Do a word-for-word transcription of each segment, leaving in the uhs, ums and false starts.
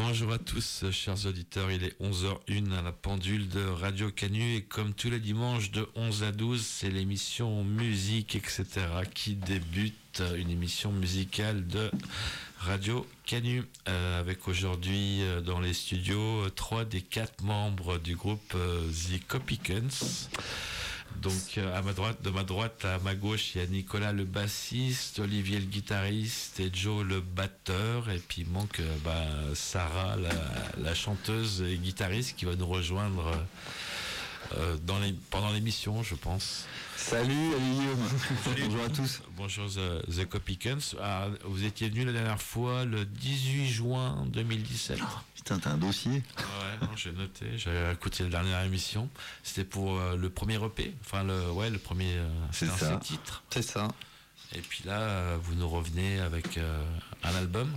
Bonjour à tous, chers auditeurs, il est onze heures une à la pendule de Radio Canu et comme tous les dimanches de onze à douze, c'est l'émission Musique, et cetera qui débute, une émission musicale de Radio Canu, euh, avec aujourd'hui euh, dans les studios euh, trois des quatre membres du groupe euh, The Copicans. Donc euh, à ma droite, de ma droite à ma gauche, il y a Nicolas le bassiste, Olivier le guitariste et Joe le batteur. Et puis il manque euh, bah, Sarah, la, la chanteuse et guitariste qui va nous rejoindre euh, dans les, pendant l'émission, je pense. Salut, allez Guillaume. Bonjour à tous. Bonjour The, The Copicans. Ah, vous étiez venu la dernière fois le dix-huit juin deux mille dix-sept. Oh, putain, t'as un dossier. Ouais, non, j'ai noté. J'avais écouté la dernière émission. C'était pour euh, le premier E P. Enfin, le, ouais, le premier. Euh, c'est ça. Titre. C'est ça. Et puis là, euh, vous nous revenez avec euh, un album.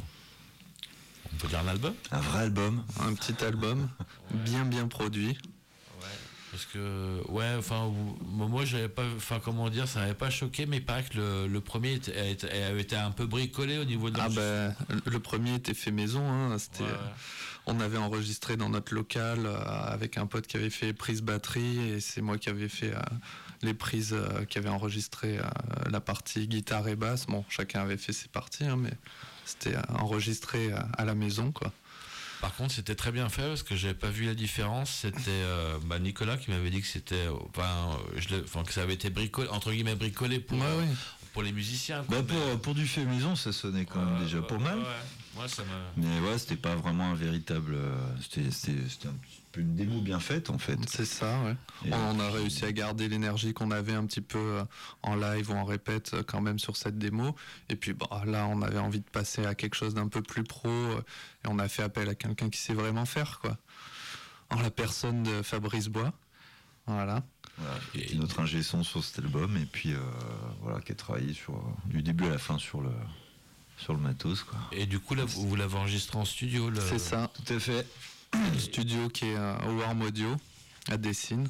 On peut dire un album. Un vrai album. Un petit album. Ouais. Bien, bien produit. Ouais. Parce que, ouais, enfin, moi, j'avais pas, enfin, comment dire, ça m'avait pas choqué, mais il paraît que le, le premier était, avait été un peu bricolé au niveau de Ah, ben, le premier était fait maison, hein. C'était, ouais, ouais. On avait enregistré dans notre local euh, avec un pote qui avait fait prise batterie et c'est moi qui avais fait euh, les prises, euh, qui avait enregistré euh, la partie guitare et basse. Bon, chacun avait fait ses parties, hein, mais c'était euh, enregistré euh, à la maison, quoi. Par contre, c'était très bien fait parce que j'avais pas vu la différence. C'était euh, bah, Nicolas qui m'avait dit que c'était, enfin, je enfin, que ça avait été bricolé, entre guillemets bricolé pour, ouais, ouais. pour les musiciens. Quoi, bah, pour, mais... pour du fait maison, ça sonnait quand même euh, déjà pas mal. Ouais, ouais. Ouais, ça m'a... Mais ouais, c'était pas vraiment un véritable. C'était, c'était, c'était un petit peu une démo bien faite en fait. C'est ça, ouais. Et on a réussi à garder l'énergie qu'on avait un petit peu en live ou en répète quand même sur cette démo. Et puis bah, là, on avait envie de passer à quelque chose d'un peu plus pro et on a fait appel à quelqu'un qui sait vraiment faire, quoi. En la personne de Fabrice Bois. Voilà. Voilà, qui est notre ingé son sur cet album et puis euh, voilà, qui a travaillé sur, du début à la fin sur le. sur le matos, quoi. Et du coup là vous, vous l'avez enregistré en studio le... C'est ça, tout à fait. Le studio qui est euh, au Warm Audio à Dessines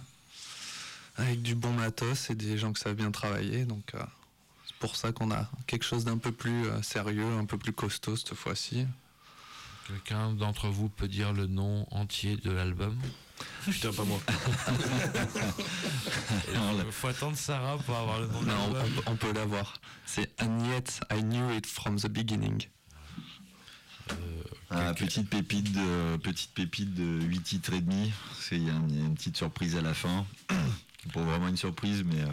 avec du bon matos et des gens qui savent bien travailler, donc euh, c'est pour ça qu'on a quelque chose d'un peu plus euh, sérieux, un peu plus costaud cette fois-ci. Quelqu'un d'entre vous peut dire le nom entier de l'album? Putain, pas moi. Il faut attendre Sarah pour avoir le nom de l'album. Non, on, on peut l'avoir. C'est And Yet I Knew It From The Beginning. Euh, ah, petite pépite de petite pépite de huit titres et demi. C'est il y a une, une petite surprise à la fin. Pour vraiment une surprise, mais euh,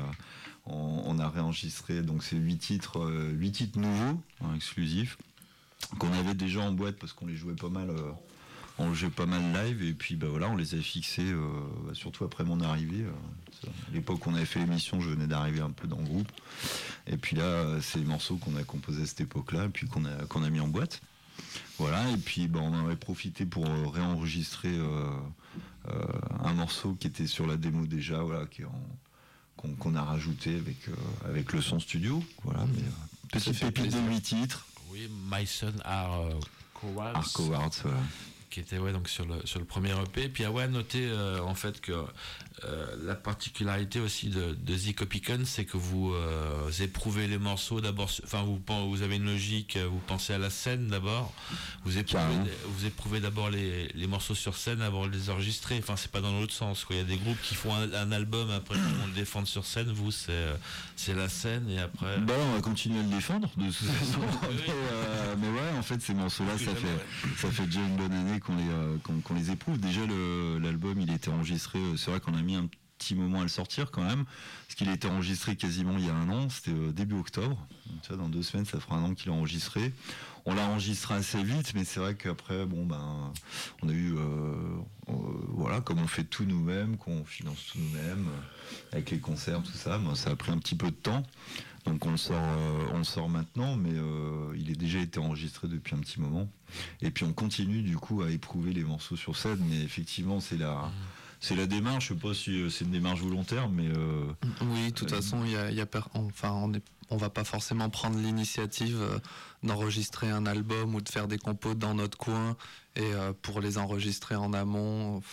on, on a réenregistré donc ces huit titres, euh, huit titres nouveaux, hein, exclusifs, qu'on avait déjà en boîte parce qu'on les jouait pas mal. Euh, on jouait pas mal live et puis bah voilà, on les a fixés euh, bah, surtout après mon arrivée. Euh, à l'époque où on avait fait l'émission, je venais d'arriver un peu dans le groupe. Et puis là, c'est les morceaux qu'on a composés à cette époque-là et puis qu'on a qu'on a mis en boîte. Voilà, et puis bah, on en avait profité pour euh, réenregistrer euh, euh, un morceau qui était sur la démo déjà, voilà, qui est en, qu'on, qu'on a rajouté avec euh, avec le son studio. Voilà, mais euh, petite pépite de huit titres. Oui, My Son Are uh, Cowards. Are Cowards, voilà. Qui était ouais donc sur le sur le premier E P. Puis ah ouais, noter euh, en fait que euh, la particularité aussi de, de The Copicans, c'est que vous euh, éprouvez les morceaux d'abord. Enfin vous vous avez une logique, vous pensez à la scène d'abord. Vous éprouvez vous éprouvez d'abord les les morceaux sur scène avant de les enregistrer. Enfin c'est pas dans l'autre sens, quoi. Il y a des groupes qui font un, un album après on le défend sur scène. Vous c'est c'est la scène et après. Bah on va continuer à le défendre de toute façon. mais, euh, mais ouais en fait ces morceaux-là ça fait ouais. ça fait déjà une bonne année qu'on les euh, qu'on, qu'on les éprouve. Déjà le, l'album il était enregistré, c'est vrai qu'on a mis un petit moment à le sortir quand même, parce qu'il a été enregistré quasiment il y a un an, c'était euh, début octobre. Donc, tu vois, dans deux semaines ça fera un an qu'il est enregistré. On l'a enregistré assez vite, mais c'est vrai qu'après bon ben on a eu euh, euh, voilà, comme on fait tout nous-mêmes, qu'on finance tout nous-mêmes, euh, avec les concerts, tout ça, ben, ça a pris un petit peu de temps. Donc on le sort, euh, on le sort maintenant, mais euh, il a déjà été enregistré depuis un petit moment. Et puis on continue du coup à éprouver les morceaux sur scène, mais effectivement c'est la, c'est la démarche. Je sais pas si c'est une démarche volontaire, mais euh, oui, de toute euh, façon, il y a, il y a per... enfin on est, on va pas forcément prendre l'initiative euh, d'enregistrer un album ou de faire des compos dans notre coin et euh, pour les enregistrer en amont.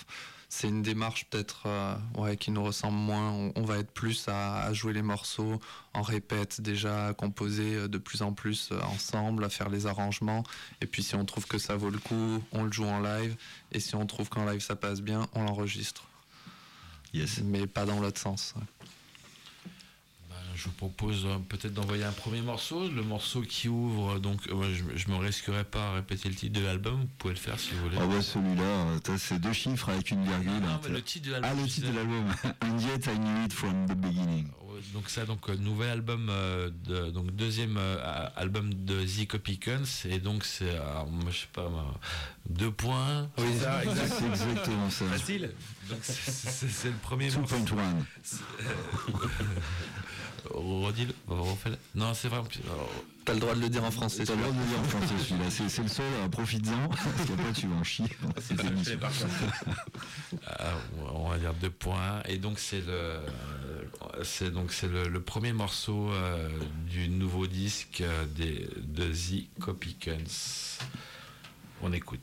c'est une démarche peut-être euh, ouais, qui nous ressemble moins. On, on va être plus à, à jouer les morceaux en répète déjà, à composer de plus en plus ensemble, à faire les arrangements. Et puis si on trouve que ça vaut le coup, on le joue en live. Et si on trouve qu'en live ça passe bien, on l'enregistre. Yes. Mais pas dans l'autre sens. Je vous propose euh, peut-être d'envoyer un premier morceau, le morceau qui ouvre, donc euh, je, je me risquerai pas à répéter le titre de l'album, vous pouvez le faire si vous voulez. Ah bah celui-là, c'est deux chiffres avec une virgule. Non, hein, mais le titre de l'album. Ah, le titre de l'album. And yet I knew it from the beginning. Donc ça, donc nouvel album, euh, de, donc deuxième euh, album de The Copycans, et donc c'est, alors, moi, je sais pas, moi, deux points. Oui, c'est ça, exact. C'est exactement ça. Facile. Donc c'est, c'est, c'est le premier deux point un. Redis-le, refais-le. Non, c'est vrai. T'as le droit de le dire en français. T'as le droit de le dire en français celui-là. C'est, c'est le seul, profites-en, parce qu'après tu vas en chier. C'est euh, on va dire deux points. Et donc c'est le, c'est donc c'est le, le premier morceau euh, du nouveau disque euh, des, de The Copycans. On écoute.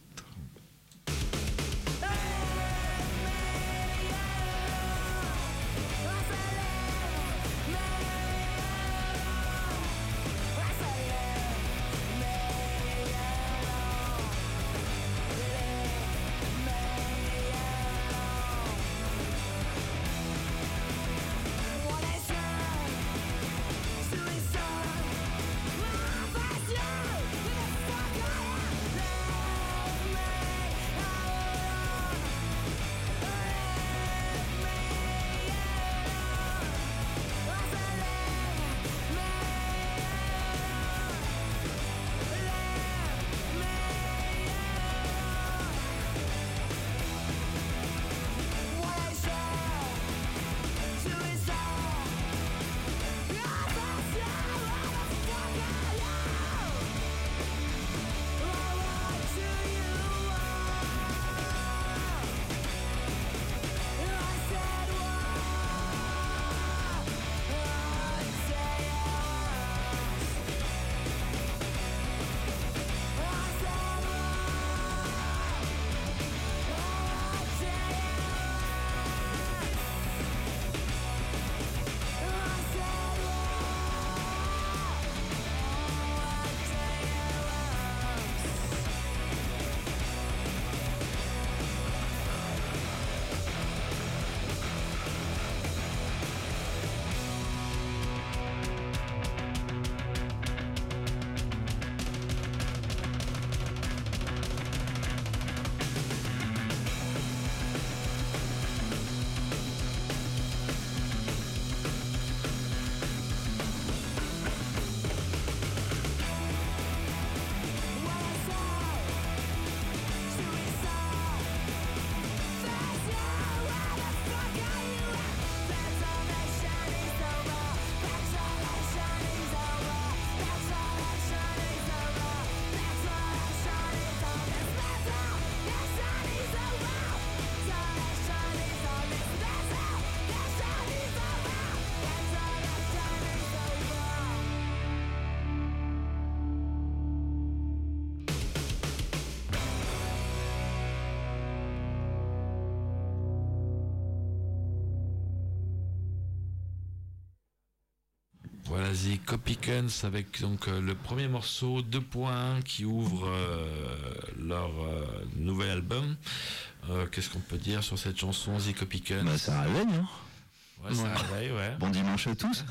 Voilà, The Copycans avec donc euh, le premier morceau, deux points, qui ouvre euh, leur euh, nouvel album. Euh, qu'est-ce qu'on peut dire sur cette chanson, The Copycans? Bah ça réveille, hein. Ouais, ça ouais. réveille, ouais. Bon dimanche à tous.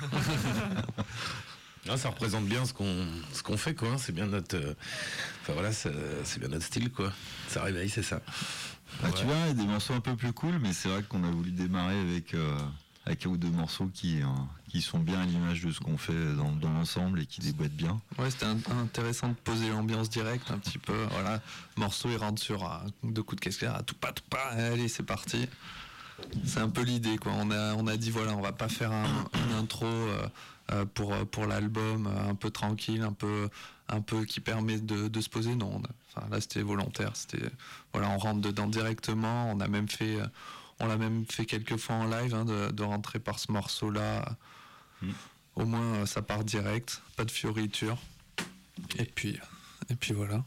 Non, ça représente bien ce qu'on ce qu'on fait, quoi. C'est bien notre, euh, enfin voilà, c'est, c'est bien notre style, quoi. Ça réveille, c'est ça. Bah, ouais. Tu vois, il y a des morceaux un peu plus cool, mais c'est vrai qu'on a voulu démarrer avec euh, avec un ou deux morceaux qui euh, qui sont bien à l'image de ce qu'on fait dans, dans l'ensemble et qui déboîtent bien. Ouais, c'était un, intéressant de poser l'ambiance directe un petit peu. Voilà, morceau il rentre sur euh, deux coups de caisse claire, tout pas tout pas, allez c'est parti. C'est un peu l'idée, quoi. On a on a dit voilà, on va pas faire un, une intro euh, euh, pour pour l'album euh, un peu tranquille, un peu un peu qui permet de, de se poser. Non, on a, enfin là c'était volontaire, c'était voilà, on rentre dedans directement. On a même fait on l'a même fait quelques fois en live, hein, de, de rentrer par ce morceau là. Mmh. Au moins ça part direct, pas de fioriture. Et puis et puis voilà.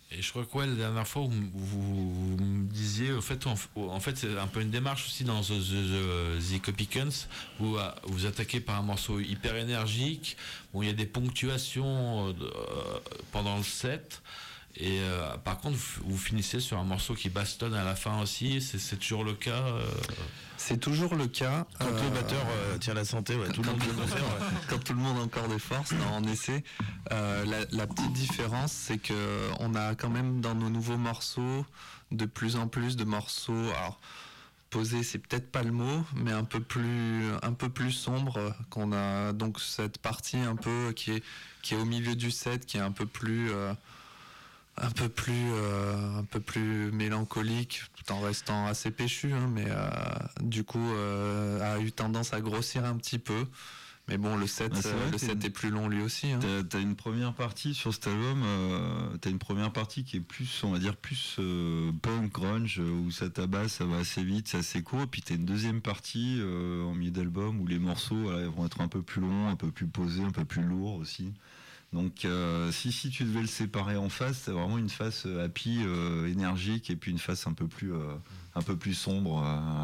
Et je crois que ouais, la dernière fois, vous, vous, vous me disiez, en fait, en, en fait, c'est un peu une démarche aussi dans The, The, The Copycans, où vous attaquez par un morceau hyper énergique, où il y a des ponctuations euh, pendant le set, et euh, par contre, vous, vous finissez sur un morceau qui bastonne à la fin aussi, c'est, c'est toujours le cas euh... C'est toujours le cas. Quand euh, le batteur euh, tient la santé, ouais, tout le monde le faire. Ouais. Quand tout le monde a encore des forces, non, en essai. Euh, la, la petite différence, c'est que on a quand même dans nos nouveaux morceaux de plus en plus de morceaux. Alors, posé, c'est peut-être pas le mot, mais un peu plus, un peu plus sombre. Qu'on a donc cette partie un peu qui est, qui est au milieu du set, qui est un peu plus. Euh, un peu plus euh, un peu plus mélancolique tout en restant assez péchu hein, mais euh, du coup euh, a eu tendance à grossir un petit peu, mais bon le set bah, euh, le set une... est plus long lui aussi hein. t'as, t'as une première partie sur cet album euh, t'as une première partie qui est plus on va dire plus euh, punk grunge où ça tabasse, ça va assez vite, c'est assez court, et puis t'as une deuxième partie euh, en milieu d'album où les morceaux voilà, vont être un peu plus longs, un peu plus posés, un peu plus lourds aussi. Donc euh, si, si tu devais le séparer en face, c'est vraiment une face euh, happy, euh, énergique, et puis une face un peu plus, euh, un peu plus sombre.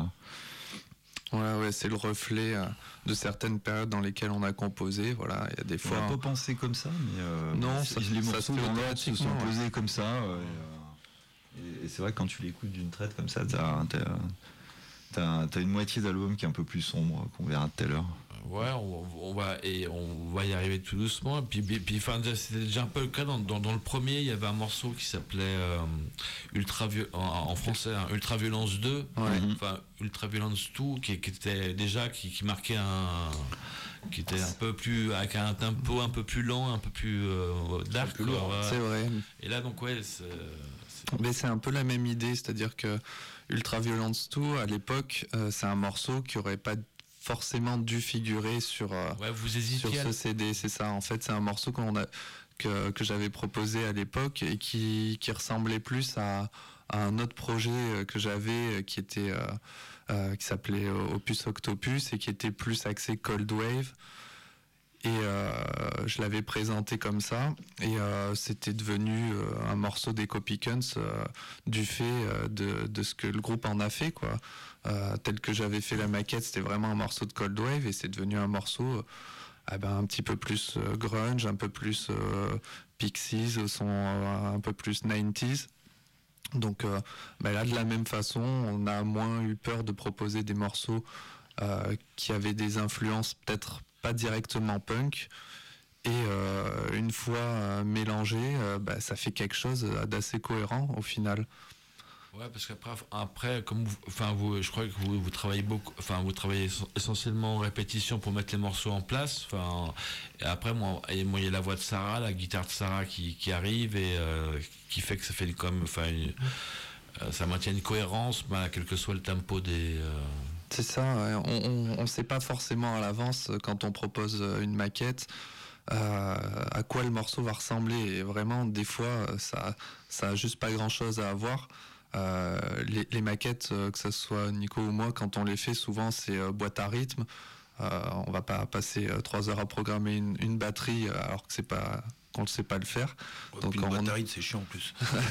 Euh. Ouais, ouais, c'est le reflet euh, de certaines périodes dans lesquelles on a composé. Voilà, il y a des fois. On n'a pas pensé comme ça, mais euh, non, ça, les morceaux ça dans l'ordre se sont posés ouais. comme ça. Euh, et, euh, et c'est vrai que quand tu l'écoutes d'une traite comme ça, t'as, t'as, t'as, t'as une moitié d'album qui est un peu plus sombre, qu'on verra tout à l'heure. Ouais, on, on va et on va y arriver tout doucement. Et puis, puis, puis enfin, c'était déjà un peu le cas dans, dans, dans le premier. Il y avait un morceau qui s'appelait euh, Ultra en, en français, hein, Ultra Violence deux, ouais. Enfin Ultra Violence deux, qui, qui était déjà qui, qui marquait un, qui était un peu plus avec un tempo un peu plus lent, un peu plus euh, dark. Plus lourd, ouais. C'est vrai. Et là donc ouais, c'est, c'est... mais c'est un peu la même idée, c'est-à-dire que Ultra Violence deux à l'époque, euh, c'est un morceau qui aurait pas forcément dû figurer sur, euh, ouais, vous sur ce C D, c'est ça. En fait, c'est un morceau qu'on a, que, que j'avais proposé à l'époque et qui, qui ressemblait plus à, à un autre projet que j'avais qui était euh, euh, qui s'appelait Opus Octopus et qui était plus axé Cold Wave. Et euh, je l'avais présenté comme ça, et euh, c'était devenu euh, un morceau des Copycans euh, du fait euh, de, de ce que le groupe en a fait, quoi. Euh, tel que j'avais fait la maquette, c'était vraiment un morceau de Cold Wave, et c'est devenu un morceau euh, ah ben, un petit peu plus euh, grunge, un peu plus euh, Pixies, au son euh, un peu plus quatre-vingt-dix. Donc euh, ben là, de la même façon, on a moins eu peur de proposer des morceaux euh, qui avaient des influences peut-être pas directement punk, et euh, une fois euh, mélangé, euh, bah, ça fait quelque chose d'assez cohérent au final. Ouais, parce qu'après, après, comme vous, enfin vous, je crois que vous, vous travaillez beaucoup, enfin vous travaillez essentiellement en répétition pour mettre les morceaux en place. Enfin, et après moi, et moi il y a la voix de Sarah, la guitare de Sarah qui, qui arrive et euh, qui fait que ça fait comme, enfin, une, euh, ça maintient une cohérence, bah, quel que soit le tempo des. Euh... C'est ça. Ouais. On ne sait pas forcément à l'avance quand on propose une maquette. Euh, à quoi le morceau va ressembler, et vraiment des fois ça ça a juste pas grand chose à avoir. Euh, les, les maquettes, que ce soit Nico ou moi, quand on les fait, souvent c'est euh, boîte à rythme. Euh, on va pas passer euh, trois heures à programmer une, une batterie euh, alors que c'est pas qu'on ne sait pas le faire. Ouais, donc une boîte à rythme, c'est chiant en plus.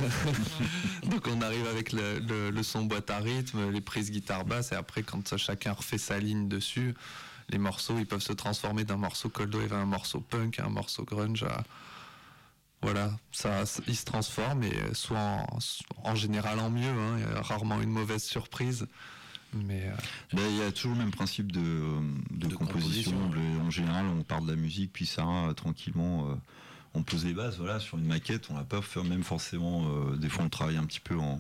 Donc on arrive avec le, le, le son boîte à rythme, les prises guitare basse, et après quand chacun refait sa ligne dessus, les morceaux ils peuvent se transformer d'un morceau cold wave à un morceau punk, à un morceau grunge. À... Voilà, ça, ça, ils se transforment, et soit en, en général en mieux, hein, il y a rarement une mauvaise surprise. Mais euh... ben, il y a toujours le même principe de, de, de composition. composition. En général, on part de la musique, puis Sarah, tranquillement, euh, on pose les bases. Voilà, sur une maquette, on n'a pas fait même forcément. Euh, des fois, on travaille un petit peu en,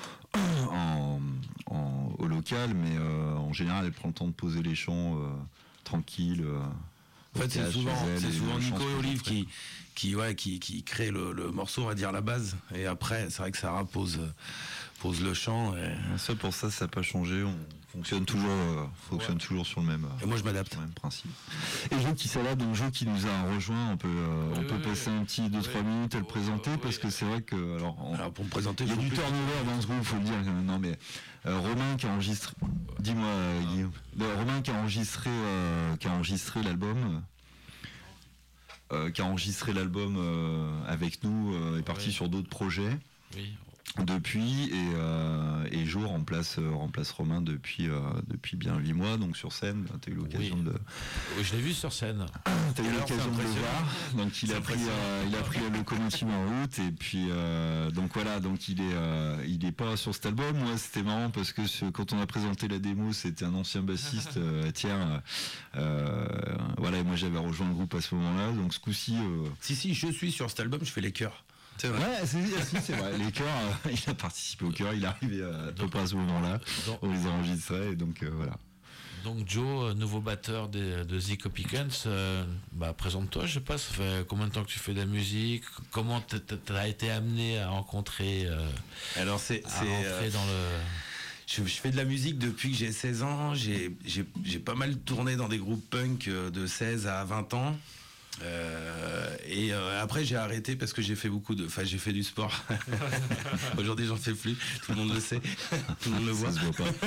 en, en au local, mais euh, en général, elle prend le temps de poser les chants euh, tranquilles. Euh, en fait, c'est souvent, c'est souvent Nico et Olive qui, qui, ouais, qui, qui crée le, le morceau, on va dire la base, et après, c'est vrai que Sarah pose. pose le chant. Et... Ça, pour ça, ça n'a pas changé. On fonctionne toujours, euh, fonctionne ouais. toujours sur le même. Et moi, je m'adapte. Même principe. Et Jo qui s'adapte, donc Jo qui nous a rejoint, on peut, euh, oui, on peut oui, passer oui. un petit deux trois oui. minutes à le présenter, oui. parce que c'est vrai que alors, on... alors pour me présenter, il y a du turnover dans ce groupe, faut le dire. Non mais euh, Romain qui a enregistré, dis-moi euh, Guillaume, euh, Romain qui a enregistré, euh, qui a enregistré l'album. euh, qui a enregistré l'album euh, avec nous, euh, est parti oui. sur d'autres projets. Oui. Depuis et, euh, et Jo remplace, euh, remplace Romain depuis, euh, depuis bien huit mois, donc sur scène, tu as eu l'occasion oui. de... Oui, je l'ai vu sur scène. Tu as eu l'occasion de le voir, donc il a, pris, euh, il a pris la locomotive en route, et puis euh, donc voilà, donc il est, euh, il est pas sur cet album. Moi c'était marrant parce que ce, quand on a présenté la démo, c'était un ancien bassiste, euh, tiens, euh, voilà, et moi j'avais rejoint le groupe à ce moment-là, donc ce coup-ci... Euh... Si, si, je suis sur cet album, je fais les chœurs. C'est vrai. Ouais, c'est, c'est vrai. Les chœurs, euh, il a participé aux chœurs, il est arrivé à peu près à ce moment-là. Donc, on les a enregistrés, et donc euh, voilà. Donc Joe, nouveau batteur de, de The Copycats, euh, bah, présente-toi, je sais pas, ça fait combien de temps que tu fais de la musique? Comment tu as été amené à rencontrer euh, Alors c'est, à c'est rentrer euh, dans le... Je, je fais de la musique depuis que j'ai seize ans, j'ai, j'ai, j'ai pas mal tourné dans des groupes punk de seize à vingt ans. Euh, et euh, après j'ai arrêté parce que j'ai fait beaucoup de, enfin j'ai fait du sport. Aujourd'hui j'en fais plus, tout le monde le sait, tout le monde le voit. Ça se voit pas.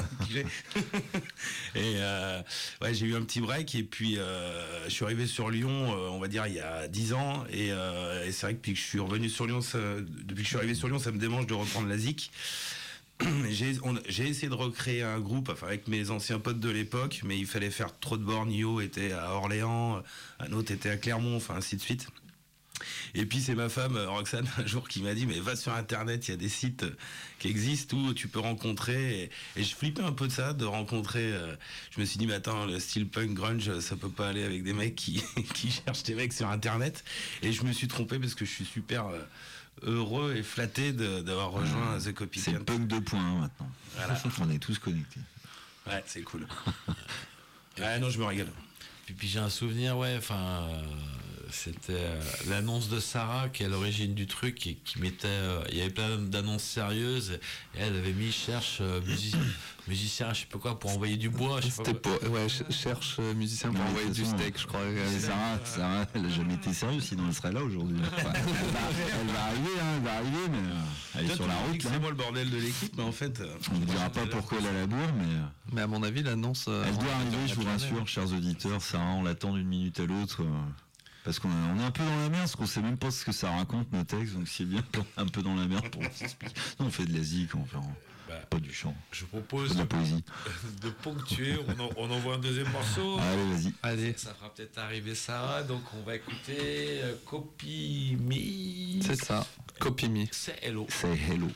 Et euh, ouais, j'ai eu un petit break et puis euh, je suis arrivé sur Lyon, euh, on va dire il y a dix ans et, euh, et c'est vrai que depuis que je suis revenu sur Lyon, ça, depuis que je suis arrivé sur Lyon, ça me démange de reprendre la zik. J'ai, on, j'ai essayé de recréer un groupe enfin, avec mes anciens potes de l'époque, mais il fallait faire trop de bornes. Yo était à Orléans, un autre était à Clermont, enfin ainsi de suite. Et puis c'est ma femme Roxane un jour qui m'a dit mais va sur internet, il y a des sites qui existent où tu peux rencontrer et, et je flippais un peu de ça, de rencontrer euh, je me suis dit mais attends, le style punk grunge ça peut pas aller avec des mecs qui, qui cherchent des mecs sur internet, et je me suis trompé parce que je suis super euh, heureux et flatté de, d'avoir rejoint The Copycats. C'est punk deux point un maintenant. Voilà. On est tous connectés. Ouais, c'est cool. Ouais, non, je me régale. Puis, puis j'ai un souvenir, ouais, enfin, euh, c'était euh, l'annonce de Sarah qui est à l'origine du truc et qui mettait, euh, il y avait plein d'annonces sérieuses et elle avait mis cherche euh, musicien, musicien, je sais pas quoi, pour envoyer du bois. Je sais C'était pas pour, ouais, cherche euh, musicien pour ouais, envoyer du steak, je crois. Et Sarah, Sarah, elle a jamais été sérieuse, sinon elle serait là aujourd'hui. Enfin, elle, va, elle va arriver, hein, elle va arriver, mais euh, elle est sur la route. C'est moi le bordel de l'équipe, mais en fait, euh, on ne dira pas pourquoi elle a la bourre, mais. Mais à mon avis, l'annonce. Euh, elle doit arriver, je vous rassure, chers auditeurs. Sarah, on l'attend d'une minute à l'autre. Euh, parce qu'on on est un peu dans la merde, parce qu'on sait même pas ce que ça raconte nos textes, donc c'est bien qu'on est un peu dans la merde pour s'expliquer. Nous, on fait de la zik, on fait bah, pas du chant. Je propose de la poésie. De ponctuer, on, en, on envoie un deuxième morceau. Allez, vas-y. Allez. Ça, ça fera peut-être arriver Sarah, donc on va écouter euh, Copy Me. C'est ça, Copy Me. C'est Hello. C'est Hello.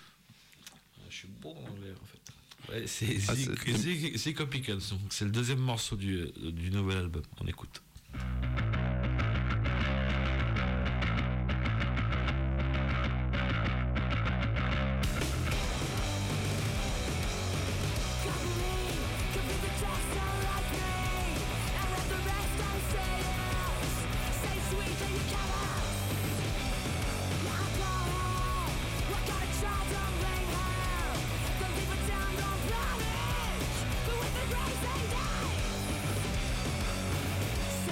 Je suis bon en anglais en fait. Ouais, c'est ah, c'est, c'est, c'est Copycats, donc c'est le deuxième morceau du, du nouvel album. On écoute. So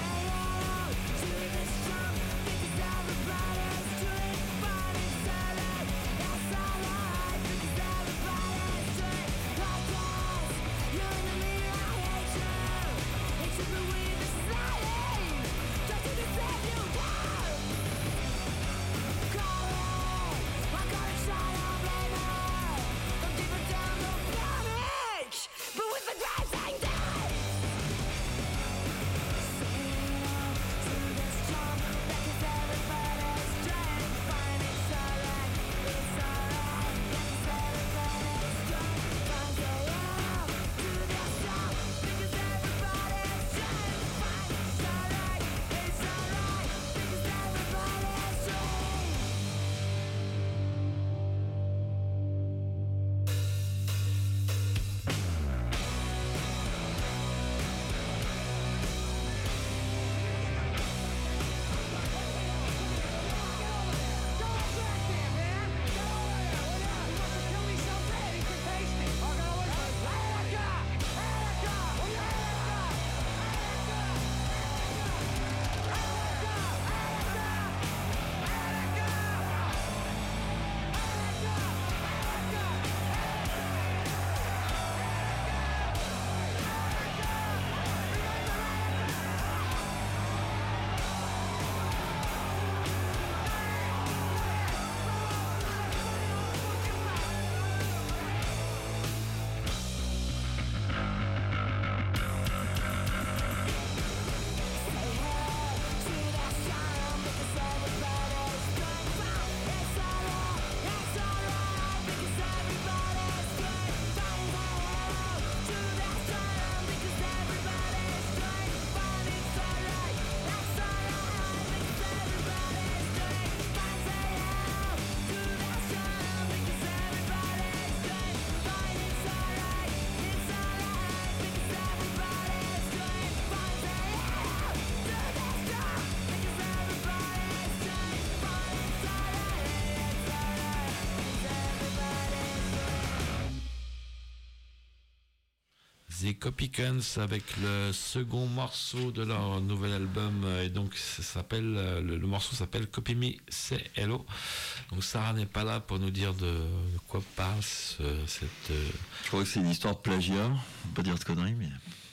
The Copicans avec le second morceau de leur nouvel album, et donc ça s'appelle, le, le morceau s'appelle Copy Me Say Hello. Donc Sarah n'est pas là pour nous dire de, de quoi parle ce, cette... Je crois que c'est une histoire de plagiat, on peut pas dire de conneries, mais...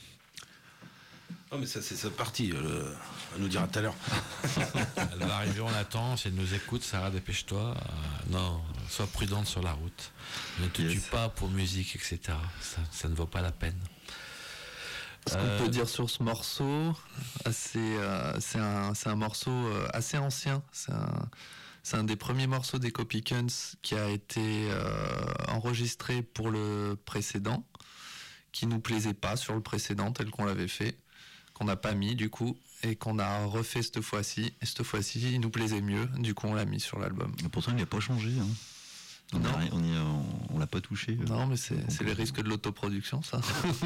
Oh mais ça c'est sa partie, euh, elle nous dira tout à l'heure. Elle va arriver, on l'attend, si elle nous écoute, Sarah, dépêche-toi. Euh, non, sois prudente sur la route. Ne te yes. tue pas pour musique, et cetera. Ça, ça ne vaut pas la peine. Ce euh... qu'on peut dire sur ce morceau, c'est, euh, c'est, un, c'est un morceau euh, assez ancien. C'est un, c'est un des premiers morceaux des Copicans qui a été euh, enregistré pour le précédent, qui nous plaisait pas sur le précédent tel qu'on l'avait fait, qu'on n'a pas mis du coup, et qu'on a refait cette fois-ci. Et cette fois-ci, il nous plaisait mieux, du coup on l'a mis sur l'album. Et pourtant il n'a pas changé, hein. On non. A, on, y a, on, on l'a pas touché. Non, mais c'est, c'est les risques de l'autoproduction, ça.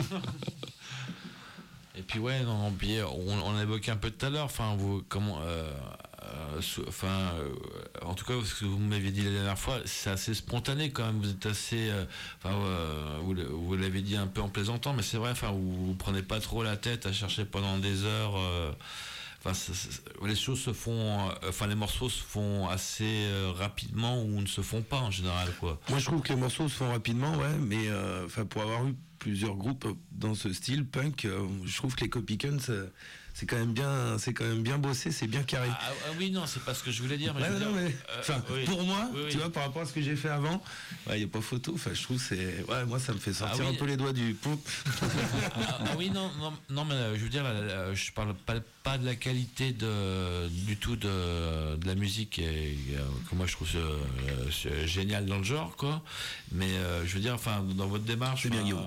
Et puis ouais, non, puis on, on a évoqué un peu tout à l'heure, enfin vous, comment, euh, euh, enfin, euh, en tout cas ce que vous m'aviez dit la dernière fois, c'est assez spontané quand même. Vous êtes assez, euh, enfin, euh, vous, vous l'avez dit un peu en plaisantant, mais c'est vrai, enfin, vous, vous prenez pas trop la tête à chercher pendant des heures. Euh, Enfin, c'est, c'est, les choses se font, euh, enfin les morceaux se font assez euh, rapidement ou ne se font pas en général, quoi. Moi je trouve que les morceaux se font rapidement, ouais, mais euh, enfin pour avoir eu plusieurs groupes dans ce style punk, euh, je trouve que les Copicans euh, c'est quand même bien, c'est quand même bien bossé, c'est bien carré. Ah, ah oui, non, c'est pas ce que je voulais dire. Mais ouais, je veux non, dire, mais, euh, enfin, oui, pour moi, oui, oui. tu vois, par rapport à ce que j'ai fait avant, il ouais, y a pas photo. Enfin, je trouve c'est, ouais, moi ça me fait sortir ah, oui. un peu les doigts du poup. ah, ah, oui, non, non, non, mais euh, je veux dire, là, je parle pas, pas de la qualité de, du tout de, de la musique et, euh, que moi je trouve euh, génial dans le genre, quoi. Mais euh, je veux dire, enfin, dans votre démarche. C'est bien, Guillaume.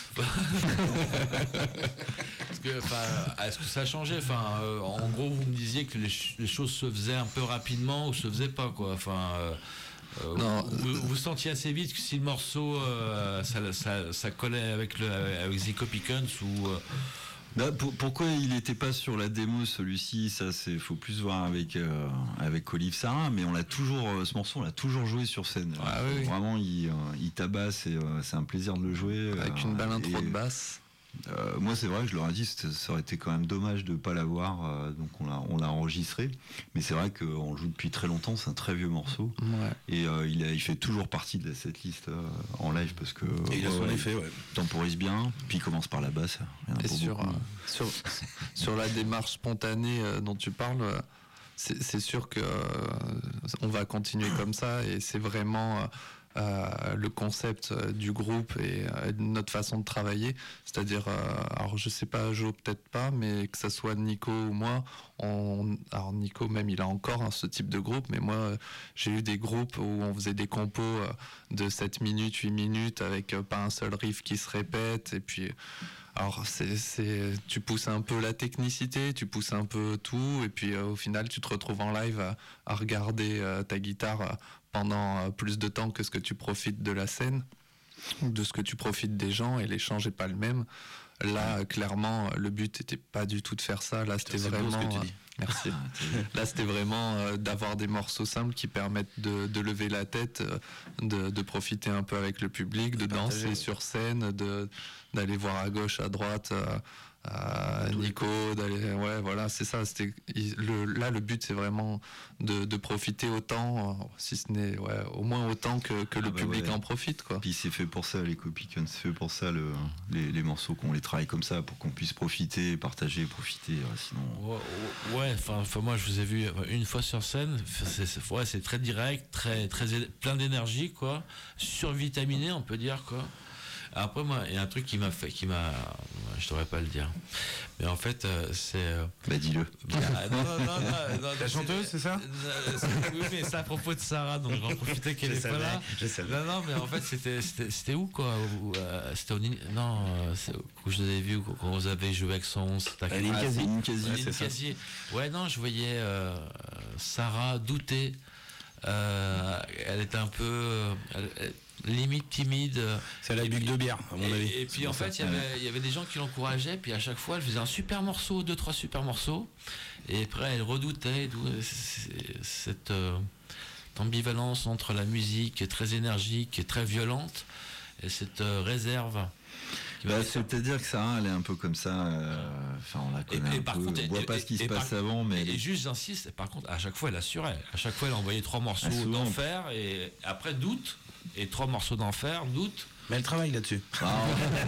Parce que, enfin, est-ce que ça a changé? Enfin, euh, en gros, vous me disiez que les, ch- les choses se faisaient un peu rapidement ou se faisaient pas, quoi. Enfin, euh, euh, non, vous, vous, vous sentiez assez vite que si le morceau, euh, ça, ça, ça collait avec le avec The Copicans ou. Euh, Bah, pour, pourquoi il n'était pas sur la démo celui-ci, ça c'est faut plus voir avec euh, avec Olive Sarah, mais on l'a toujours ce morceau on l'a toujours joué sur scène. Ah, oui, oui. Vraiment il, il tabasse et euh, c'est un plaisir de le jouer avec euh, une belle intro de basse. Euh, moi c'est vrai que je leur ai dit que ça aurait été quand même dommage de ne pas l'avoir, euh, donc on l'a, on l'a enregistré, mais c'est vrai qu'on le joue depuis très longtemps, c'est un très vieux morceau, ouais. et euh, il, a, il fait toujours partie de cette liste euh, en live parce que et il a son ouais, effet, ouais. temporise bien, puis il commence par la basse. Et sur, euh, sur, sur la démarche spontanée euh, dont tu parles, euh, c'est, c'est sûr que euh, on va continuer comme ça, et c'est vraiment... Euh, Euh, le concept euh, du groupe et euh, notre façon de travailler, c'est-à-dire euh, alors je sais pas, Jo peut-être pas, mais que ça soit Nico ou moi, on, alors Nico même il a encore hein, ce type de groupe, mais moi euh, j'ai eu des groupes où on faisait des compos euh, de sept minutes, huit minutes avec euh, pas un seul riff qui se répète, et puis alors c'est, c'est, tu pousses un peu la technicité, tu pousses un peu tout, et puis euh, au final tu te retrouves en live à, à regarder euh, ta guitare euh, pendant euh, plus de temps que ce que tu profites de la scène, ou de ce que tu profites des gens, et l'échange n'est pas le même. Là, euh, clairement, le but n'était pas du tout de faire ça. Là, c'était c'est vraiment... beau ce que tu dis. Merci. Là, c'était vraiment euh, d'avoir des morceaux simples qui permettent de, de lever la tête, euh, de, de profiter un peu avec le public, de danser partager. Sur scène, de, d'aller voir à gauche, à droite, euh, à Nico, d'aller, ouais, voilà, c'est ça. C'était le, là, le but, c'est vraiment de, de profiter autant, euh, si ce n'est, ouais, au moins autant que, que ah le bah public ouais. en profite, quoi. Puis c'est fait pour ça, les Copicans, c'est fait pour ça, le, les, les morceaux qu'on les travaille comme ça, pour qu'on puisse profiter, partager, profiter. Euh, sinon. Ouais, ouais. Enfin, enfin, moi, je vous ai vu une fois sur scène. C'est, c'est, ouais, c'est très direct, très, très plein d'énergie, quoi. Survitaminé, on peut dire, quoi. Après, moi, il y a un truc qui m'a fait, qui m'a, je devrais pas le dire, mais en fait, euh, c'est. Euh, bah, dis-le. Bah, non, non, non, non, non, la chanteuse, c'est ça? c'est, Oui, mais c'est à propos de Sarah, donc j'en profitais qu'elle est pas là. Je savais. Non, non, mais en fait, c'était, c'était, c'était où, quoi? Où, euh, c'était au non, c'est où je vous avais vu quand vous avez joué avec son. C'était à Ninkasi. Ouais, non, je voyais euh, Sarah douter. Euh, elle était un peu. Elle, elle, limite timide. C'est la bulle de bière, à mon et, avis. Et puis en fait, il y avait, il y avait des gens qui l'encourageaient, puis à chaque fois, elle faisait un super morceau, deux, trois super morceaux, et après, elle redoutait cette euh, ambivalence entre la musique qui est très énergique et très violente, et cette euh, réserve. Bah, c'est-à-dire que Sarah, elle est un peu comme ça. Enfin, euh, on la connaît et, et un peu. Contre, on voit et, pas ce qui se passe par, avant, mais. Et, et juste, j'insiste. Par contre, à chaque fois, elle assurait. À chaque fois, elle envoyait trois morceaux ah, d'enfer et après doute et trois morceaux d'enfer, doute. Mais elle travaille là-dessus. Ah,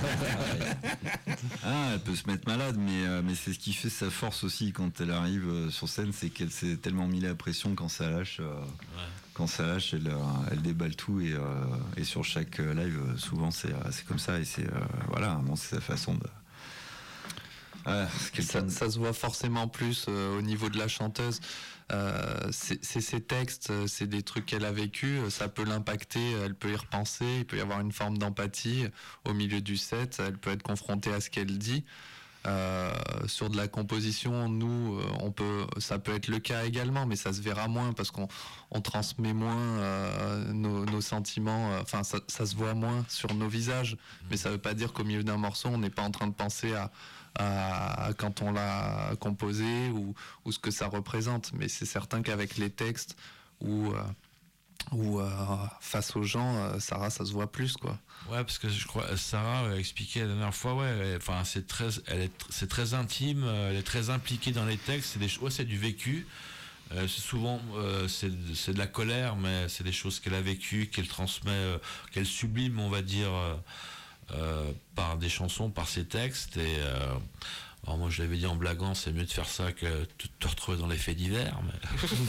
ah, elle peut se mettre malade, mais, euh, mais c'est ce qui fait sa force aussi quand elle arrive euh, sur scène, c'est qu'elle s'est tellement mis la pression quand ça lâche. Euh, ouais. Quand ça lâche, elle, euh, elle déballe tout et, euh, et sur chaque live, souvent c'est, euh, c'est comme ça et c'est euh, voilà, bon, c'est sa façon de. Ouais, ça, ça se voit forcément plus euh, au niveau de la chanteuse. Euh, c'est, c'est ses textes, c'est des trucs qu'elle a vécu, ça peut l'impacter, elle peut y repenser, il peut y avoir une forme d'empathie au milieu du set, elle peut être confrontée à ce qu'elle dit. Euh, sur de la composition, nous, on peut, ça peut être le cas également, mais ça se verra moins parce qu'on on transmet moins euh, nos, nos sentiments. Enfin, ça, ça se voit moins sur nos visages, mais ça veut pas dire qu'au milieu d'un morceau, on n'est pas en train de penser à À, à quand on l'a composé ou, ou ce que ça représente, mais c'est certain qu'avec les textes ou euh, ou euh, face aux gens, euh, Sarah, ça se voit plus quoi. Ouais, parce que je crois Sarah a expliqué la dernière fois, ouais, enfin c'est très, elle est, c'est très intime, elle est très impliquée dans les textes, c'est des choses, ouais, c'est du vécu. Euh, c'est souvent euh, c'est, c'est de la colère, mais c'est des choses qu'elle a vécues, qu'elle transmet, euh, qu'elle sublime, on va dire. Euh, Euh, par des chansons, par ses textes et euh, alors moi je l'avais dit en blaguant, c'est mieux de faire ça que de te retrouver dans les faits divers mais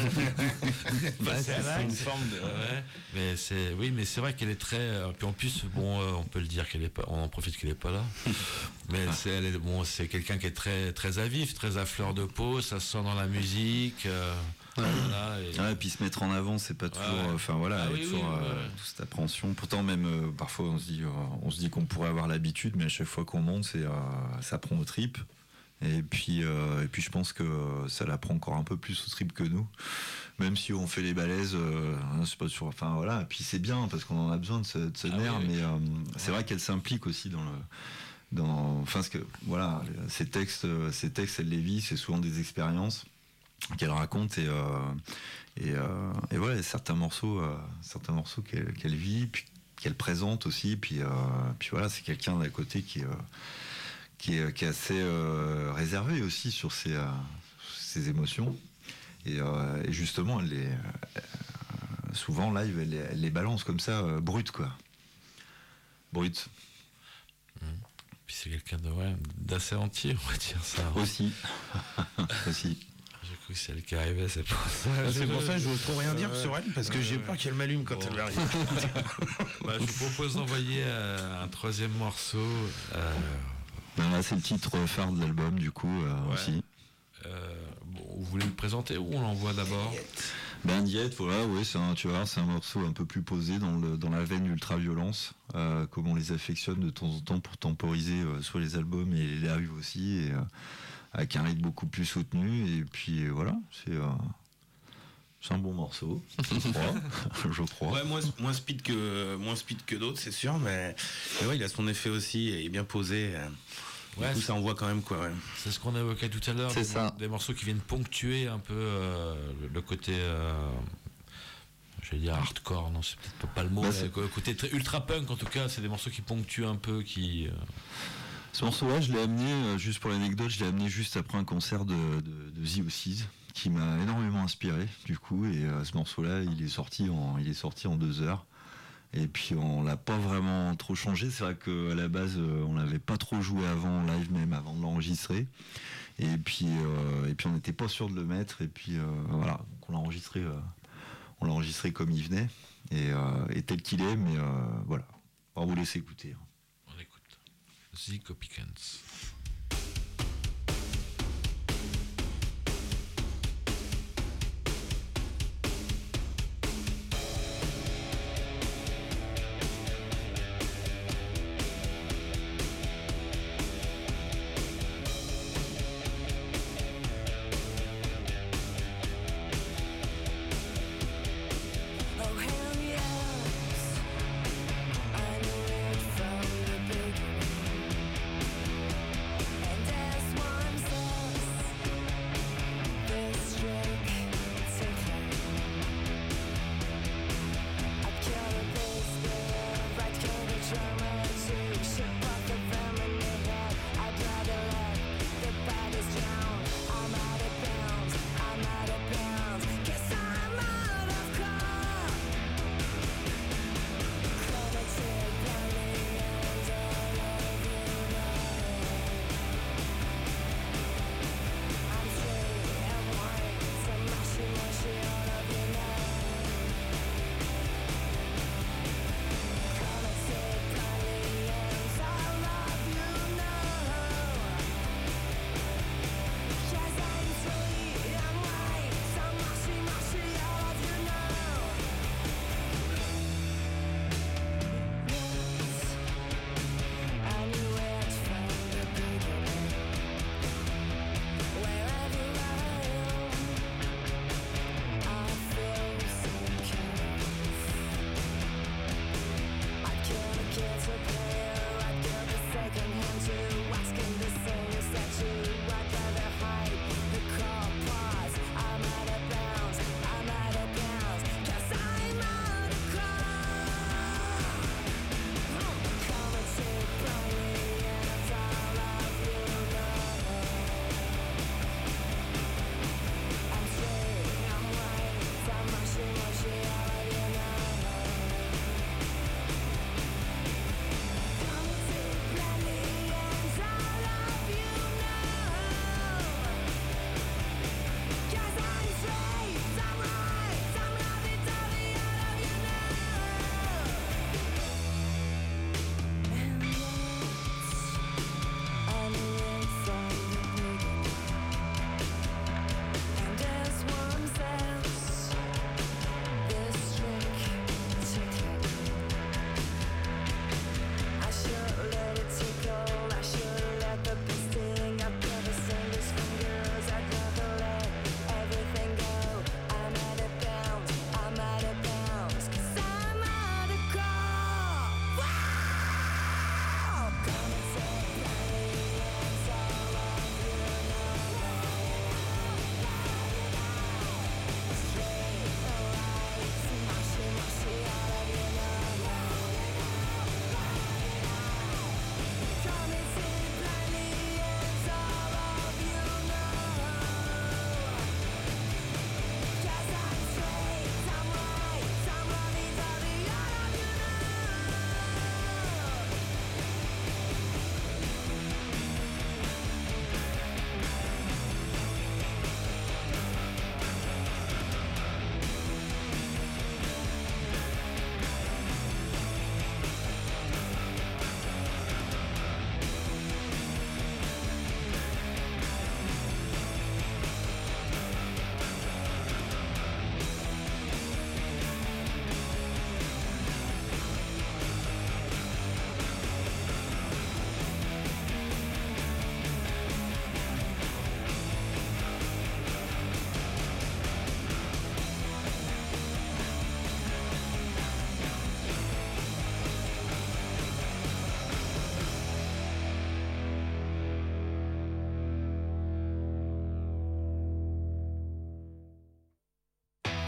bah, c'est, c'est, c'est une forme de ouais. mais c'est oui mais c'est vrai qu'elle est très euh, puis en plus bon euh, on peut le dire qu'elle est pas, on en profite qu'elle est pas là mais c'est elle est, bon c'est quelqu'un qui est très très à vif, très à fleur de peau, ça se sent dans la musique euh, voilà, et... Ouais, et puis se mettre en avant, c'est pas toujours. Enfin ouais. voilà, ah, oui, toujours oui, euh, ouais. toute cette appréhension. Pourtant même euh, parfois on se dit, euh, on se dit qu'on pourrait avoir l'habitude, mais à chaque fois qu'on monte, c'est, euh, ça prend aux tripes. Et puis, euh, et puis je pense que ça la prend encore un peu plus aux tripes que nous. Même si on fait les balaises, euh, c'est pas sûr. Enfin voilà. Et puis c'est bien parce qu'on en a besoin de ce, de ce ah, nerf, oui, mais euh, c'est ouais. vrai qu'elle s'implique aussi dans le. Dans, enfin ce que voilà, ces textes, ces textes, elle les vit, c'est souvent des expériences qu'elle raconte et euh, et, euh, et voilà certains morceaux euh, certains morceaux qu'elle, qu'elle vit puis qu'elle présente aussi puis euh, puis voilà c'est quelqu'un d'à côté qui euh, qui est qui est assez euh, réservé aussi sur ses euh, ses émotions et, euh, et justement elle les euh, souvent live elle, elle les balance comme ça euh, brut quoi brut mmh. Puis c'est quelqu'un de ouais, d'assez entier on va dire ça aussi aussi. J'ai cru que c'est elle qui arrivait, c'est pour ça. C'est pour ça que je ne veux trop rien dire euh, sur elle, parce que euh, j'ai peur qu'elle m'allume quand bon. elle arrive. Bah, je vous propose d'envoyer euh, un troisième morceau. Euh... Ben là, c'est le titre phare de l'album, du coup, euh, ouais. aussi. Euh, bon, vous voulez le présenter ou on l'envoie d'abord? Ben Diète, voilà, oui, c'est un, tu vois, c'est un morceau un peu plus posé dans, le, dans la veine ultra-violence, euh, comme on les affectionne de temps en temps pour temporiser euh, sur les albums et les lives aussi. Et, euh, avec un rythme beaucoup plus soutenu et puis voilà c'est, euh, c'est un bon morceau je crois, je crois. Ouais, moins, moins speed que moins speed que d'autres c'est sûr mais, mais ouais il a son effet aussi et il est bien posé du ouais, coup ça envoie quand même quoi ouais. C'est ce qu'on évoquait tout à l'heure c'est des, ça. des morceaux qui viennent ponctuer un peu euh, le, le côté euh, je vais dire hardcore non c'est peut-être pas le mot bah, mais le côté très ultra punk en tout cas c'est des morceaux qui ponctuent un peu qui euh, Ce morceau-là, je l'ai amené, euh, juste pour l'anecdote, je l'ai amené juste après un concert de, de, de The Ossies, qui m'a énormément inspiré, du coup, et euh, ce morceau-là, il est sorti en, il est sorti en deux heures. Et puis, on l'a pas vraiment trop changé. C'est vrai qu'à la base, euh, on l'avait pas trop joué avant, en live même, avant de l'enregistrer. Et puis, euh, et puis on n'était pas sûr de le mettre. Et puis, euh, voilà, donc on l'a enregistré, euh, on l'a enregistré comme il venait, et, euh, et tel qu'il est, mais euh, voilà, on va vous laisser écouter. The Copycats. I knew it from the beginning.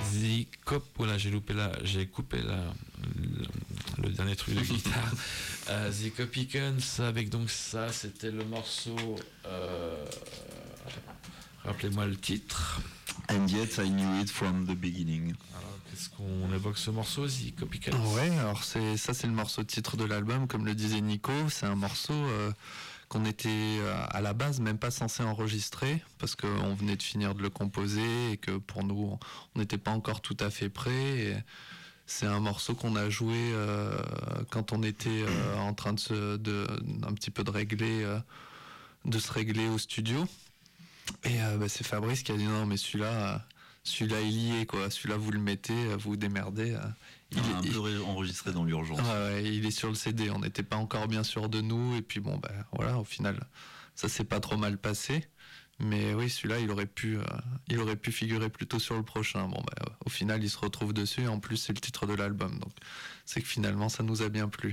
Zicop, voilà, j'ai loupé là, j'ai coupé là le, le dernier truc de guitare. euh, The Copicans avec donc ça, c'était le morceau. Euh, rappelez-moi le titre. And yet I knew it from the beginning. Alors, qu'est-ce qu'on évoque ce morceau, The Copicans? Ouais, alors c'est ça, c'est le morceau titre de l'album, comme le disait Nico. C'est un morceau euh, qu'on était à la base même pas censé enregistrer parce qu'on venait de finir de le composer et que pour nous on n'était pas encore tout à fait prêt. Et c'est un morceau qu'on a joué euh, quand on était euh, en train de se, de, un petit peu de régler, euh, de se régler au studio. Et euh, bah, c'est Fabrice qui a dit non mais celui-là, celui-là il y est quoi. Celui-là vous le mettez, vous vous démerdez. Il est un peu il... enregistré dans l'urgence. Ouais, il est sur le C D. On n'était pas encore bien sûr de nous. Et puis bon, ben bah, voilà, au final, ça s'est pas trop mal passé. Mais oui, celui-là, il aurait pu, euh, il aurait pu figurer plutôt sur le prochain. Bon, bah, au final, il se retrouve dessus. Et en plus, c'est le titre de l'album. Donc, c'est que finalement, ça nous a bien plu.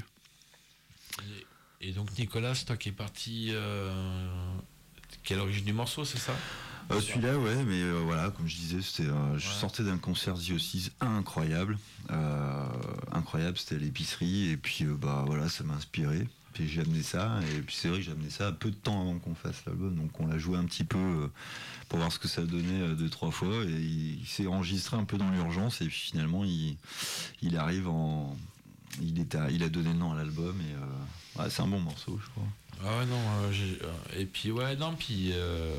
Et, et donc, Nicolas, toi qui es parti, euh, qui est à l'origine du morceau, c'est ça? Euh, celui-là, ouais, mais euh, voilà, comme je disais, c'était, euh, ouais. je sortais d'un concert The Oasis incroyable, euh, incroyable, c'était à l'épicerie, et puis euh, bah voilà, ça m'a inspiré, puis j'ai amené ça, et puis c'est vrai que j'ai amené ça peu de temps avant qu'on fasse l'album, donc on l'a joué un petit peu euh, pour voir ce que ça donnait euh, deux trois fois, et il, il s'est enregistré un peu dans l'urgence, et puis finalement il, il arrive en, il est à, il a donné le nom à l'album, et euh, ouais, c'est un bon morceau, je crois. Ah ouais non, euh, j'ai, et puis ouais non puis. Euh...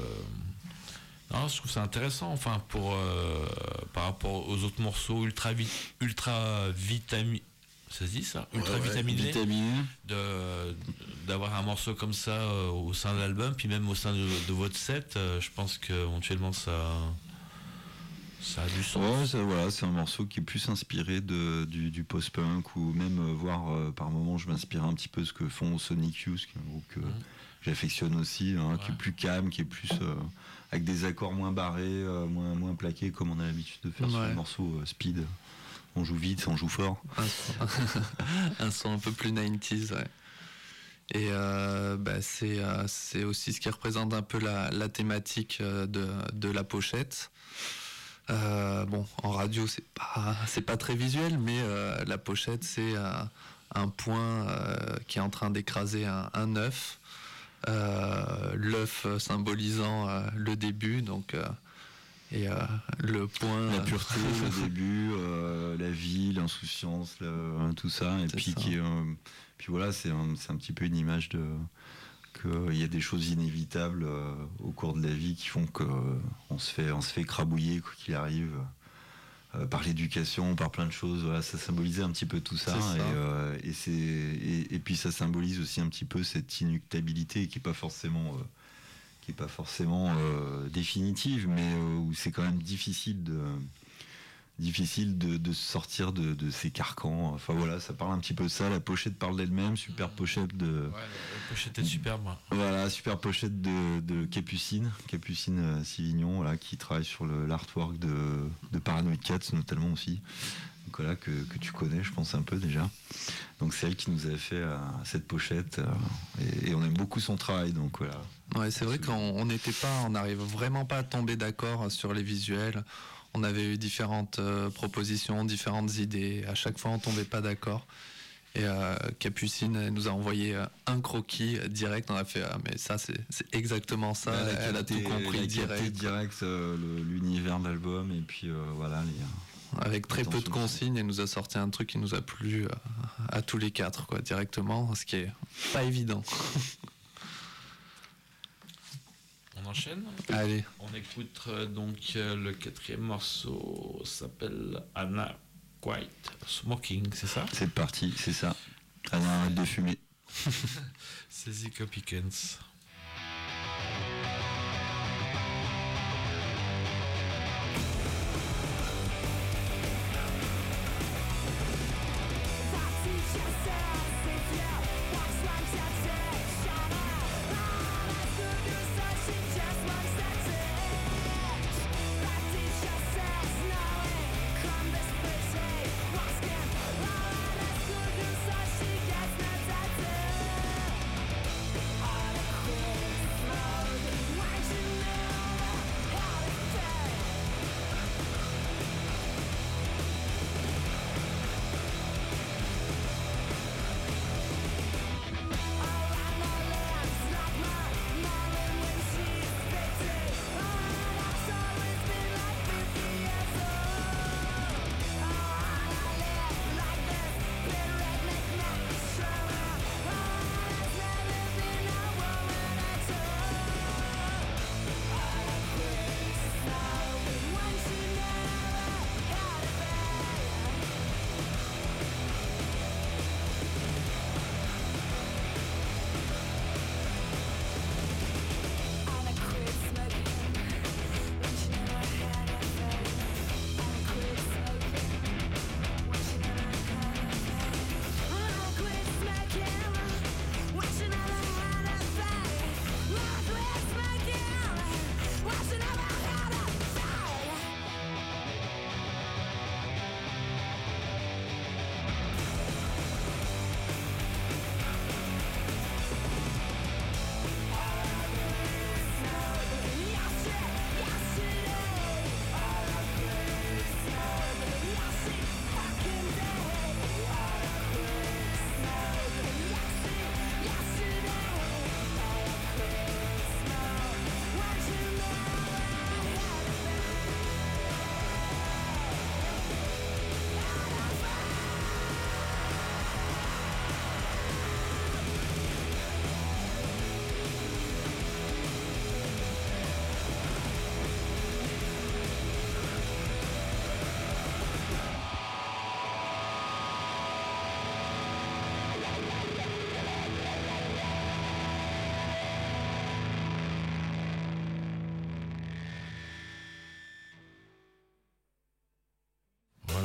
Non, je trouve ça intéressant, enfin, pour, euh, par rapport aux autres morceaux ultra, vi- ultra vitami- ça se dit ça ultra ouais, vitaminés, vitaminé. de, d'avoir un morceau comme ça euh, au sein de l'album, puis même au sein de, de votre set, euh, je pense qu'éventuellement ça, ça a du sens. Ouais, ça, voilà, c'est un morceau qui est plus inspiré de, du, du post-punk, ou même euh, voir euh, par moments je m'inspire un petit peu de ce que font Sonic Youth, qui est un groupe que mmh. j'affectionne aussi, hein, ouais. qui est plus calme, qui est plus... Euh, avec des accords moins barrés, euh, moins, moins plaqués, comme on a l'habitude de faire ouais. sur les morceaux euh, speed. On joue vite, on joue fort. Un son, un son un peu plus quatre-vingt-dix, ouais. Et euh, bah, c'est, euh, c'est aussi ce qui représente un peu la, la thématique de, de la pochette. Euh, bon, en radio, c'est pas, c'est pas très visuel, mais euh, la pochette, c'est euh, un point euh, qui est en train d'écraser un, un œuf. Euh, l'œuf symbolisant euh, le début, donc euh, et euh, le point, la pureté, le début, euh, la vie, l'insouciance, le, tout ça, et c'est puis ça. Qui, euh, puis voilà, c'est un, c'est un petit peu une image de qu'il y a des choses inévitables euh, au cours de la vie qui font que euh, on se fait, on se fait écrabouiller quoi qu'il arrive. Euh, par l'éducation, par plein de choses, voilà, ça symbolisait un petit peu tout ça, ça. Et, euh, et, c'est, et, et puis ça symbolise aussi un petit peu cette inéluctabilité qui n'est pas forcément, euh, qui est pas forcément euh, définitive, mais euh, où c'est quand même difficile de, difficile de, de sortir de, de ces carcans. Enfin voilà, ça parle un petit peu de ça. La pochette parle d'elle-même, super pochette de. Ouais, la pochette est superbe. Voilà, super pochette de, de Capucine, Capucine euh, Sivignon, voilà, qui travaille sur le, l'artwork de, de Paranoid Cats notamment aussi. Donc voilà, que, que tu connais, je pense un peu déjà. Donc c'est elle qui nous avait fait euh, cette pochette, euh, et, et on aime beaucoup son travail. Donc voilà. Ouais, c'est vrai qu'on n'était pas, on n'arrive vraiment pas à tomber d'accord sur les visuels. On avait eu différentes euh, propositions, différentes idées. À chaque fois, on tombait pas d'accord. Et euh, Capucine elle nous a envoyé euh, un croquis direct. On a fait, ah, mais ça, c'est, c'est exactement ça. Bah, elle, elle a tout compris direct. direct euh, le, l'univers de l'album. Et puis euh, voilà. Les, Avec très peu de consignes, elle nous a sorti un truc qui nous a plu euh, à tous les quatre, quoi, directement, ce qui est pas évident. On enchaîne. Allez. On écoute euh, donc euh, le quatrième morceau, s'appelle Anna Quite Smoking, c'est ça? C'est parti, c'est ça. Anna arrête de fumer. C'est The Copicans. All the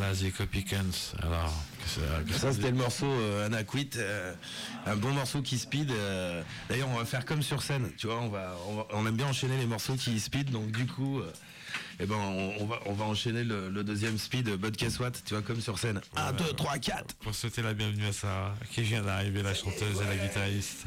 Voilà, The Copycans. Alors, que ça, ça c'était le morceau euh, Anna Quit, euh, un bon morceau qui speed. Euh, d'ailleurs, on va faire comme sur scène, tu vois, on va, on va, on aime bien enchaîner les morceaux qui speed, donc du coup, euh, eh ben, on, on va, on va enchaîner le, le deuxième speed, Bud Guess-What, tu vois, comme sur scène. un, deux, trois, quatre. Pour souhaiter la bienvenue à Sarah, qui vient d'arriver, la chanteuse et la guitariste.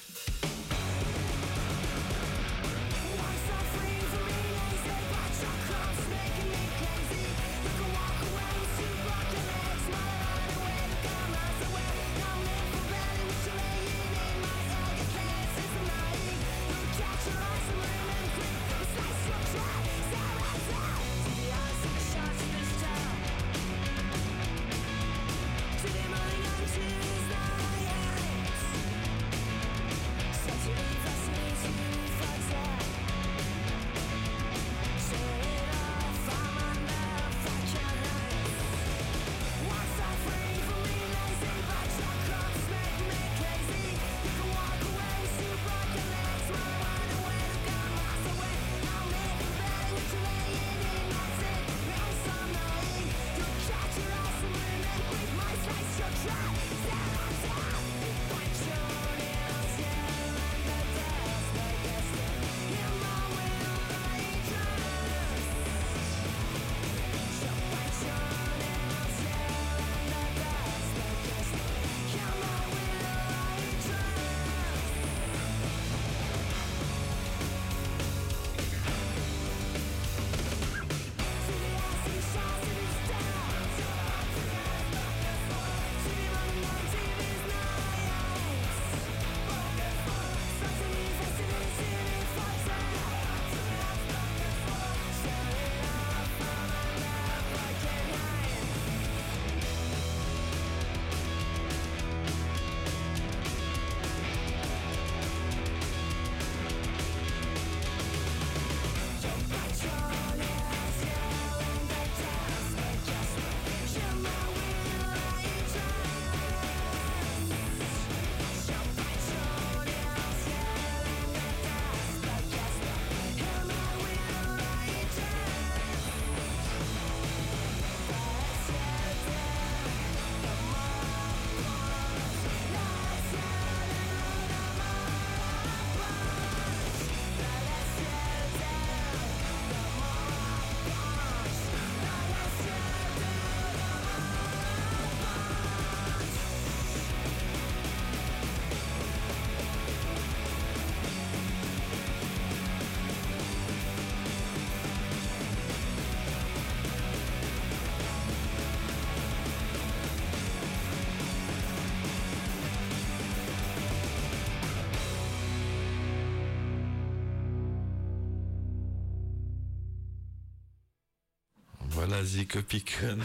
Voilà, The Copycans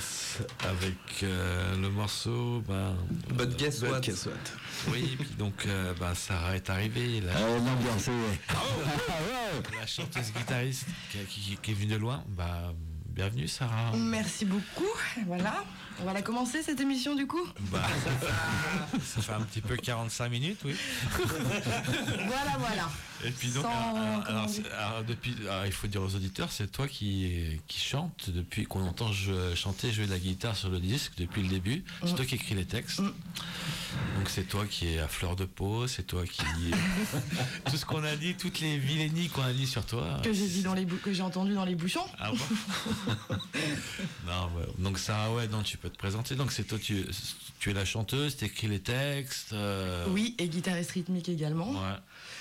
avec euh, le morceau ben, But Guess What. Guess What. Oui, puis donc euh, ben, Sarah est arrivée. La, oh, non, bien, c'est la chanteuse guitariste qui, qui, qui est venue de loin. Ben, bienvenue Sarah. Merci beaucoup. Voilà. On va la commencer cette émission du coup. Bah, ça fait un petit peu quarante-cinq minutes, oui. Voilà, voilà. Et puis donc, Sans, alors, alors, alors, depuis, alors, il faut dire aux auditeurs, c'est toi qui, qui chante depuis qu'on entend je, chanter, jouer de la guitare sur le disque depuis le début. C'est mmh. toi qui écris les textes. Mmh. Donc c'est toi qui es à fleur de peau, c'est toi qui tout ce qu'on a dit, toutes les vilainies qu'on a dit sur toi. Que j'ai dit dans les bou- que j'ai entendu dans les bouchons. Ah bon. Non, ouais. Donc ça, ouais, non, tu peux te présenter. Donc c'est toi, tu, tu es la chanteuse, tu écris les textes. Euh... Oui, et guitariste rythmique également. Ouais.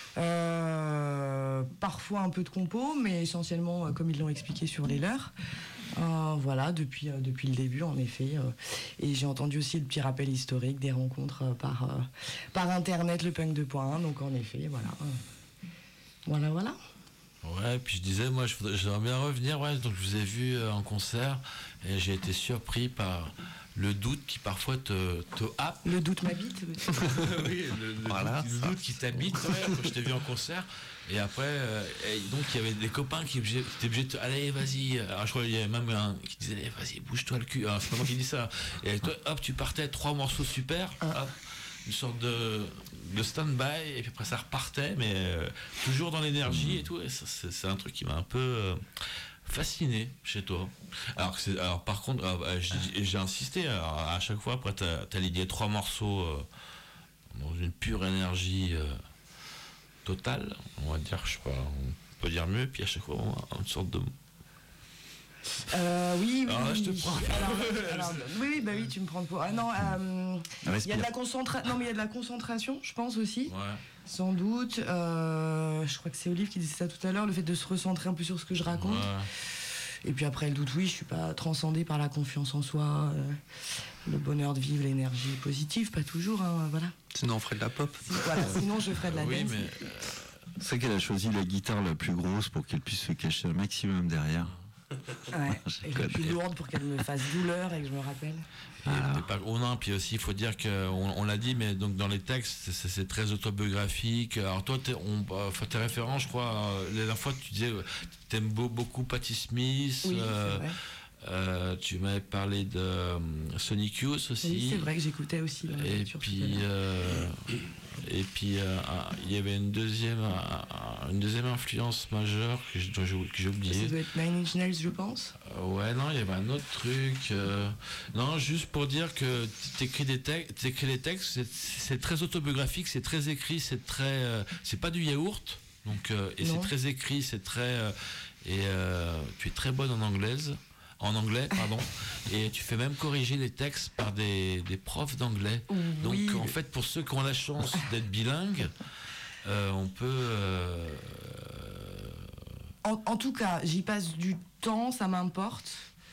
Euh, parfois un peu de compo, mais essentiellement, euh, comme ils l'ont expliqué, sur les leurs. Euh, voilà, depuis, euh, depuis le début, en effet. Euh, et j'ai entendu aussi le petit rappel historique des rencontres euh, par, euh, par Internet, le punk deux point un. Donc, en effet, voilà. Euh, voilà, voilà. Ouais, puis je disais, moi, je voudrais, j'aimerais bien revenir. Ouais, donc, je vous ai vu euh, en concert et j'ai été surpris par le doute qui parfois te, te happe. Le doute m'habite. Oui, le, le, voilà, doute, le doute qui t'habite, ouais, quand je t'ai vu en concert. Et après, euh, et donc il y avait des copains qui étaient obligés de te... Allez, vas-y. Alors je crois qu'il y avait même un qui disait, allez, vas-y, bouge-toi le cul. Alors, c'est pas moi qui dis ça. Et toi, hop, tu partais, trois morceaux super. Hop, une sorte de, de stand-by. Et puis après, ça repartait, mais euh, toujours dans l'énergie et tout. Et ça, c'est, c'est un truc qui m'a un peu... Euh, fasciné chez toi. Alors, c'est, alors par contre, euh, j'ai, j'ai insisté, alors, à chaque fois, après, tu as lié trois morceaux euh, dans une pure énergie euh, totale, on va dire, je sais pas, on peut dire mieux, puis à chaque fois, on a une sorte de... Euh, oui, oui, alors, oui. Je te prends. Alors, alors, oui, oui, bah oui, tu me prends pour. Ah non, euh, il y a de la concentration. Non, mais il y a de la concentration, je pense aussi. Ouais. Sans doute. Euh, je crois que c'est Olive qui disait ça tout à l'heure, le fait de se recentrer un peu sur ce que je raconte. Ouais. Et puis après le doute, oui, je suis pas transcendée par la confiance en soi, euh, le bonheur de vivre, l'énergie positive, pas toujours, hein, voilà. Sinon on ferait de la pop. Si, voilà, sinon je ferais de la oui, dance. Mais... C'est vrai qu'elle a choisi la guitare la plus grosse pour qu'elle puisse se cacher un maximum derrière. Ouais, et la plus lourde pour qu'elle me fasse douleur et que je me rappelle. Et pas, oh non, puis aussi il faut dire que on, on l'a dit, mais donc dans les textes c'est, c'est très autobiographique. Alors toi, t'es, on, enfin, tes références, je crois, la dernière fois tu disais t'aimes beau, beaucoup Patti Smith. Oui, euh, c'est vrai. Euh, tu m'avais parlé de euh, Sonic Youth aussi. Oui, c'est vrai que j'écoutais aussi. Dans la et, voiture, puis, euh, et puis euh, il y avait une deuxième, euh, une deuxième influence majeure que j'ai, que j'ai oubliée. Ça doit être Nine Inch Nails, je pense. Euh, ouais, non, il y avait un autre truc. Euh, non, juste pour dire que t'écris des textes, t'écris les textes, c'est, c'est très autobiographique, c'est très écrit, c'est très, euh, c'est pas du yaourt. Donc, euh, et non. C'est très écrit, c'est très, euh, et euh, tu es très bonne en anglaise. En anglais, pardon, et tu fais même corriger les textes par des, des profs d'anglais. Oui. Donc en fait, pour ceux qui ont la chance d'être bilingues, euh, on peut... Euh... En, en tout cas, j'y passe du temps, ça m'importe,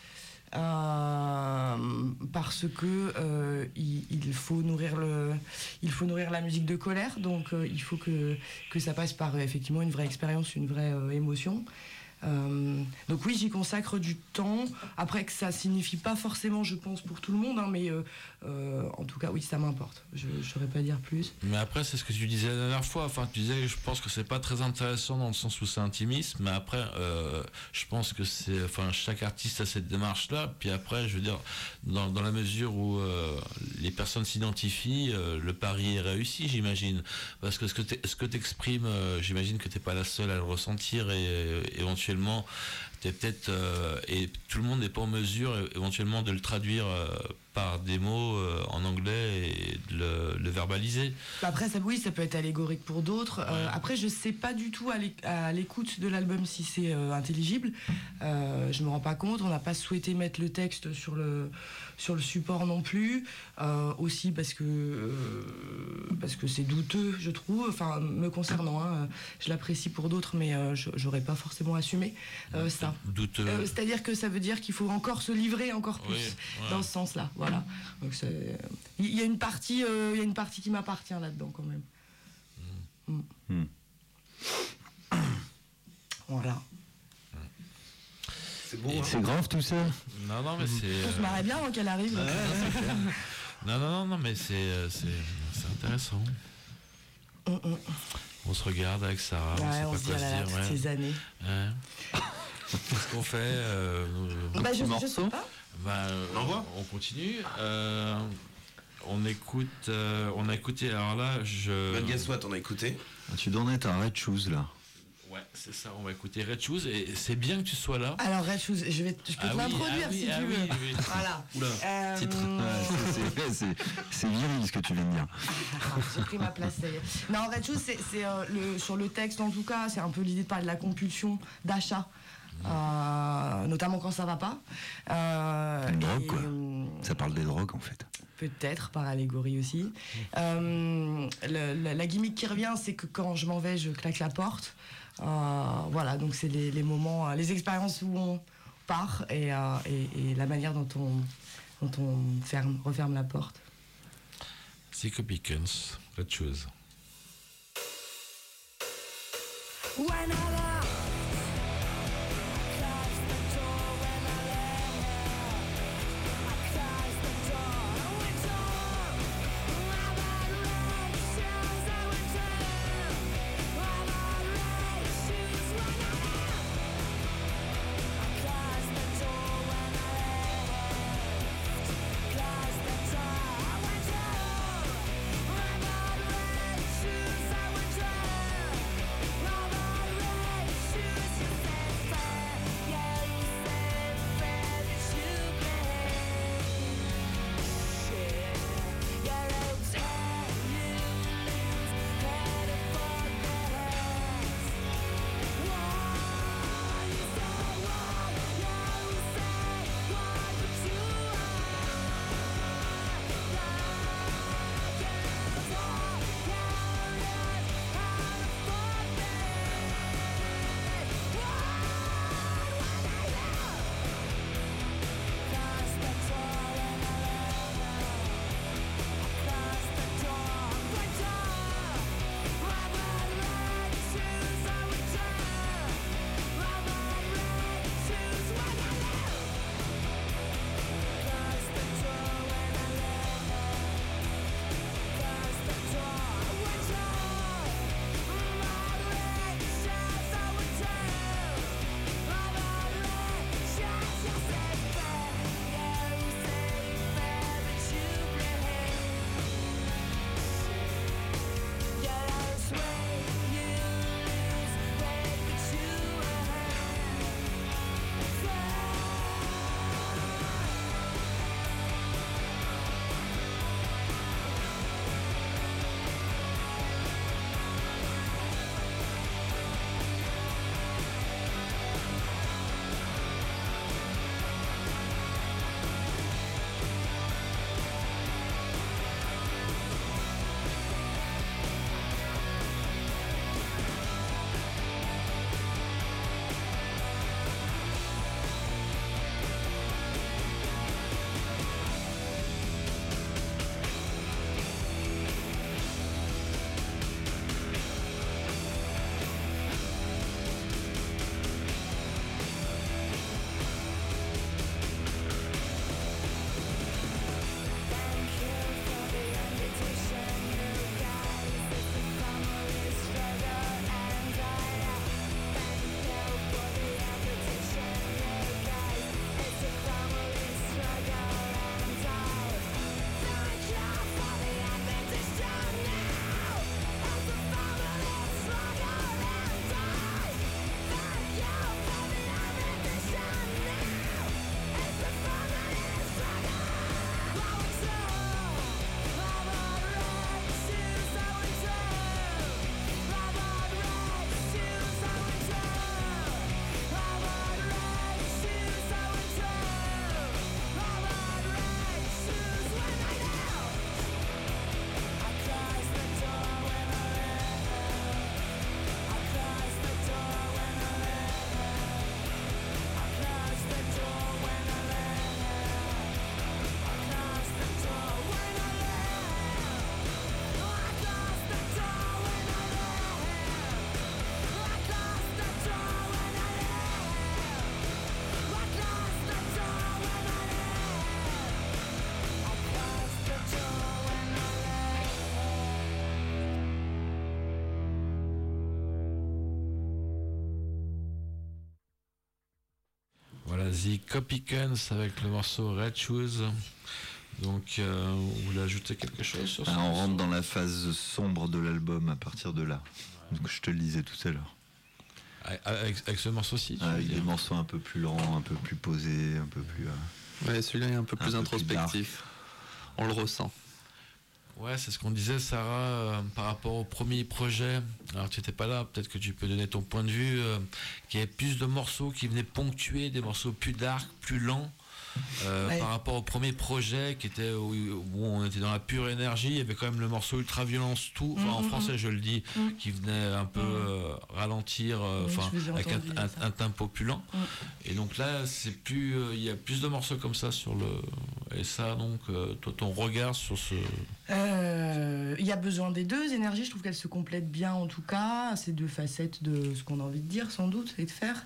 euh, parce que euh, il, il, faut nourrir le, il faut nourrir la musique de colère, donc euh, il faut que, que ça passe par effectivement une vraie expérience, une vraie euh, émotion. Euh, donc oui, j'y consacre du temps. Après que ça signifie pas forcément, je pense, pour tout le monde, hein, mais euh, euh, en tout cas, oui, ça m'importe. Je ne saurais pas dire plus. Mais après, c'est ce que tu disais la dernière fois. Enfin, tu disais, je pense que c'est pas très intéressant dans le sens où c'est intimiste. Mais après, euh, je pense que c'est, enfin, chaque artiste a cette démarche-là. Puis après, je veux dire, dans, dans la mesure où euh, les personnes s'identifient, euh, le pari est réussi, j'imagine. Parce que ce que ce que t'exprimes, euh, j'imagine que t'es pas la seule à le ressentir et euh, éventuellement t'es peut-être euh, et tout le monde n'est pas en mesure éventuellement de le traduire euh, par des mots euh, en anglais et de le, le verbaliser. Après ça, oui, ça peut être allégorique pour d'autres. Ouais. Euh, après je sais pas du tout à l'écoute de l'album si c'est euh, intelligible. Euh, je me rends pas compte. On n'a pas souhaité mettre le texte sur le sur le support non plus. Euh, aussi parce que euh, parce que c'est douteux, je trouve. Enfin me concernant, hein, je l'apprécie pour d'autres, mais euh, j'aurais pas forcément assumé euh, ça. Douteux. Euh, c'est-à-dire que ça veut dire qu'il faut encore se livrer encore plus, oui, ouais. Dans ce sens-là. Voilà. Donc il y a une partie, il euh, y a une partie qui m'appartient là-dedans quand même. Mmh. Mmh. Voilà. C'est bon. Hein. C'est grave tout ça. Non, non, mais c'est. On se marrait bien avant qu'elle arrive. Ouais, non, non, non, non, mais c'est, c'est, c'est intéressant. Mmh, mmh. On se regarde avec Sarah. Ouais, on sait on pas se quoi dit, se là, dire. toutes Ouais. ces années. Ouais. Qu'est-ce qu'on fait euh, bah, je, je sais pas. Bah, on, on continue. Euh, on écoute. Euh, on a écouté. Alors là, je. Bah, guess what, on a écouté. Tu dois en être un Red Shoes là. Ouais, c'est ça. On va écouter Red Shoes et c'est bien que tu sois là. Alors Red Shoes, je vais, je peux ah te oui, l'introduire ah oui, si ah tu oui, veux. Oui, oui. Voilà. Oula. Euh... Titre. Ouais, c'est, c'est, c'est viril ce que tu viens de dire. J'ai pris ma place. Ça y est. Non, Red Shoes, c'est, c'est euh, le, sur le texte en tout cas, c'est un peu l'idée de parler de la compulsion d'achat. Euh, notamment quand ça va pas. Euh, Une drogue, et, quoi. Euh, ça parle des drogues, en fait. Peut-être, par allégorie aussi. Euh, le, le, la gimmick qui revient, c'est que quand je m'en vais, je claque la porte. Euh, voilà, donc c'est les, les moments, les expériences où on part et, euh, et, et la manière dont on, dont on ferme, referme la porte. Psycho Beacons, Red Shoes. The Copycans avec le morceau Red Shoes. Donc, euh, vous voulez ajouter quelque chose sur ça? On rentre dans la phase sombre de l'album à partir de là. Ouais. Donc, je te le disais tout à l'heure. Avec, avec ce morceau-ci, avec des morceaux un peu plus lents, un peu plus posés, un peu plus. Euh, ouais, celui-là est un peu plus un introspectif. Peu plus On le ressent. Ouais, c'est ce qu'on disait, Sarah, euh, par rapport au premier projet. Alors, tu n'étais pas là, peut-être que tu peux donner ton point de vue. Euh, qu'il y avait plus de morceaux qui venaient ponctuer, des morceaux plus dark, plus lents. Euh, ouais. Par rapport au premier projet qui était où, où on était dans la pure énergie, il y avait quand même le morceau Ultra Violence tout, enfin, mmh, en français je le dis, mmh. qui venait un peu mmh. euh, ralentir, enfin euh, avec un, un, un tempo plus lent. Mmh. Et donc là, c'est plus, il euh, y a plus de morceaux comme ça sur le. Et ça, donc, euh, toi, ton regard sur ce. Il euh, y a besoin des deux énergies. Je trouve qu'elles se complètent bien, en tout cas, ces deux facettes de ce qu'on a envie de dire, sans doute, et de faire.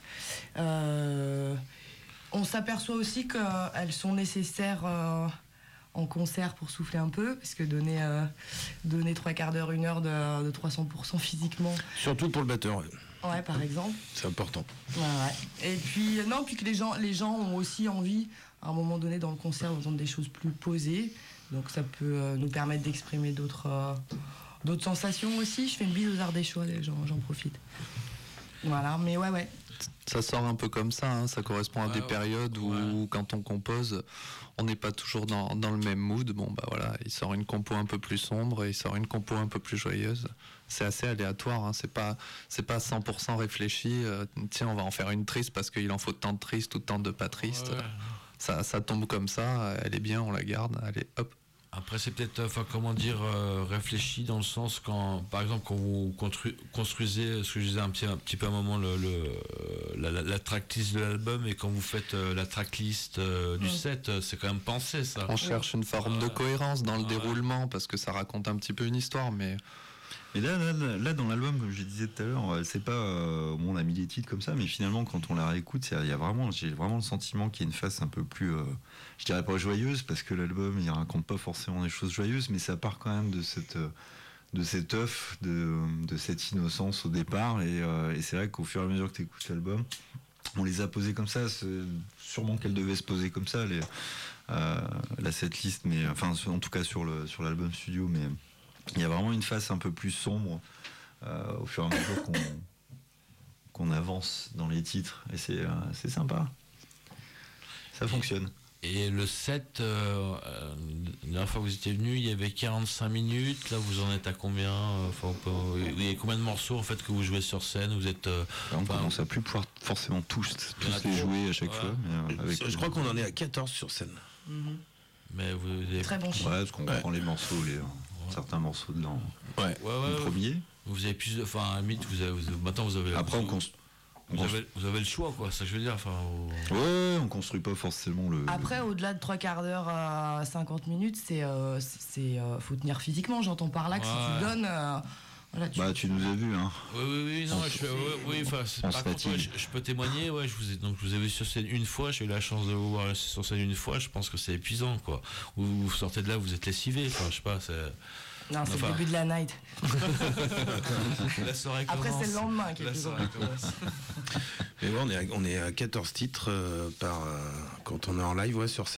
Euh, On s'aperçoit aussi qu'elles sont nécessaires euh, en concert pour souffler un peu, parce que donner, euh, donner trois quarts d'heure, une heure de, de trois cents pour cent physiquement. Surtout pour le batteur. Ouais, par exemple. C'est important. Ouais, ouais. Et puis, non, puis que les gens, les gens ont aussi envie, à un moment donné dans le concert, d'entendre des choses plus posées. Donc ça peut euh, nous permettre d'exprimer d'autres, euh, d'autres sensations aussi. Je fais une bise aux Ardéchois, j'en, j'en profite. Voilà, mais ouais, ouais. Ça sort un peu comme ça, hein. Ça correspond à ouais, des périodes où, ouais. quand on compose, on n'est pas toujours dans, dans le même mood. Bon, bah voilà, il sort une compo un peu plus sombre et il sort une compo un peu plus joyeuse. C'est assez aléatoire, hein. C'est pas, c'est pas cent pour cent réfléchi. Euh, tiens, on va en faire une triste parce qu'il en faut tant de tristes ou tant de pas tristes. Ouais. Ça, ça tombe comme ça, elle est bien, on la garde, allez, hop. Après, c'est peut-être, enfin, comment dire, euh, réfléchi dans le sens quand, par exemple, quand vous constru- construisez, ce que je disais un petit, un petit peu à un moment, le, le, la, la, la tracklist de l'album, et quand vous faites euh, la tracklist euh, du mmh. set, euh, c'est quand même pensé, ça. On cherche une forme euh, de cohérence dans le ouais. déroulement, parce que ça raconte un petit peu une histoire, mais... Mais là, là, là, dans l'album, comme je disais tout à l'heure, c'est pas, euh, bon, on a mis des titres comme ça, mais finalement, quand on la réécoute, il y a vraiment, j'ai vraiment le sentiment qu'il y a une face un peu plus, euh, je dirais pas joyeuse, parce que l'album, il raconte pas forcément des choses joyeuses, mais ça part quand même de cette, de cet œuf, de, de cette innocence au départ, et, euh, et c'est vrai qu'au fur et à mesure que tu écoutes l'album, on les a posés comme ça, c'est sûrement qu'elle devait se poser comme ça, les, euh, la setlist, mais enfin, en tout cas sur le, sur l'album studio, mais il y a vraiment une face un peu plus sombre euh, au fur et à mesure qu'on, qu'on avance dans les titres, et c'est, euh, c'est sympa. Ça fonctionne. Et, et le set, euh, la dernière fois que vous étiez venu, il y avait quarante-cinq minutes. Là, vous en êtes à combien? Enfin, on peut, il y a combien de morceaux en fait que vous jouez sur scène? Vous êtes. Euh, on enfin, commence à plus pouvoir forcément tous, tous les jouer à chaque ouais. fois. Mais, euh, avec je crois qu'on en est à quatorze sur scène. Mm-hmm. Mais vous avez... Très bon. Ouais, parce qu'on ouais. prend les morceaux, les. certains morceaux dedans. Ouais. Ouais, ouais, le premier. Vous avez plus de. Enfin, à la limite, vous avez, vous avez, maintenant vous avez. Après, vous, on construit. Vous avez, vous avez le choix, quoi, ça que je veux dire. Enfin, au... Ouais, on construit pas forcément le. Après, le... au-delà de trois quarts d'heure à cinquante minutes, c'est. Euh, c'est euh, faut tenir physiquement, j'entends par là que ouais. si tu donnes. Euh, voilà, tu... Bah, tu nous as vus, hein. Oui, oui, oui, non, je, ouais, oui, enfin, par contre, ouais, je, je peux témoigner, ouais, je vous ai, donc, je vous ai vu sur scène une fois, j'ai eu la chance de vous voir sur scène une fois, je pense que c'est épuisant, quoi. Vous, vous sortez de là, vous êtes lessivé, enfin, je sais pas, c'est. Non, c'est enfin... le début de la night. La soirée Après, commence. c'est le lendemain qui est plus commence. Mais bon, on est à, on est à quatorze titres euh, par, euh, quand on est en live, ouais, sur scène.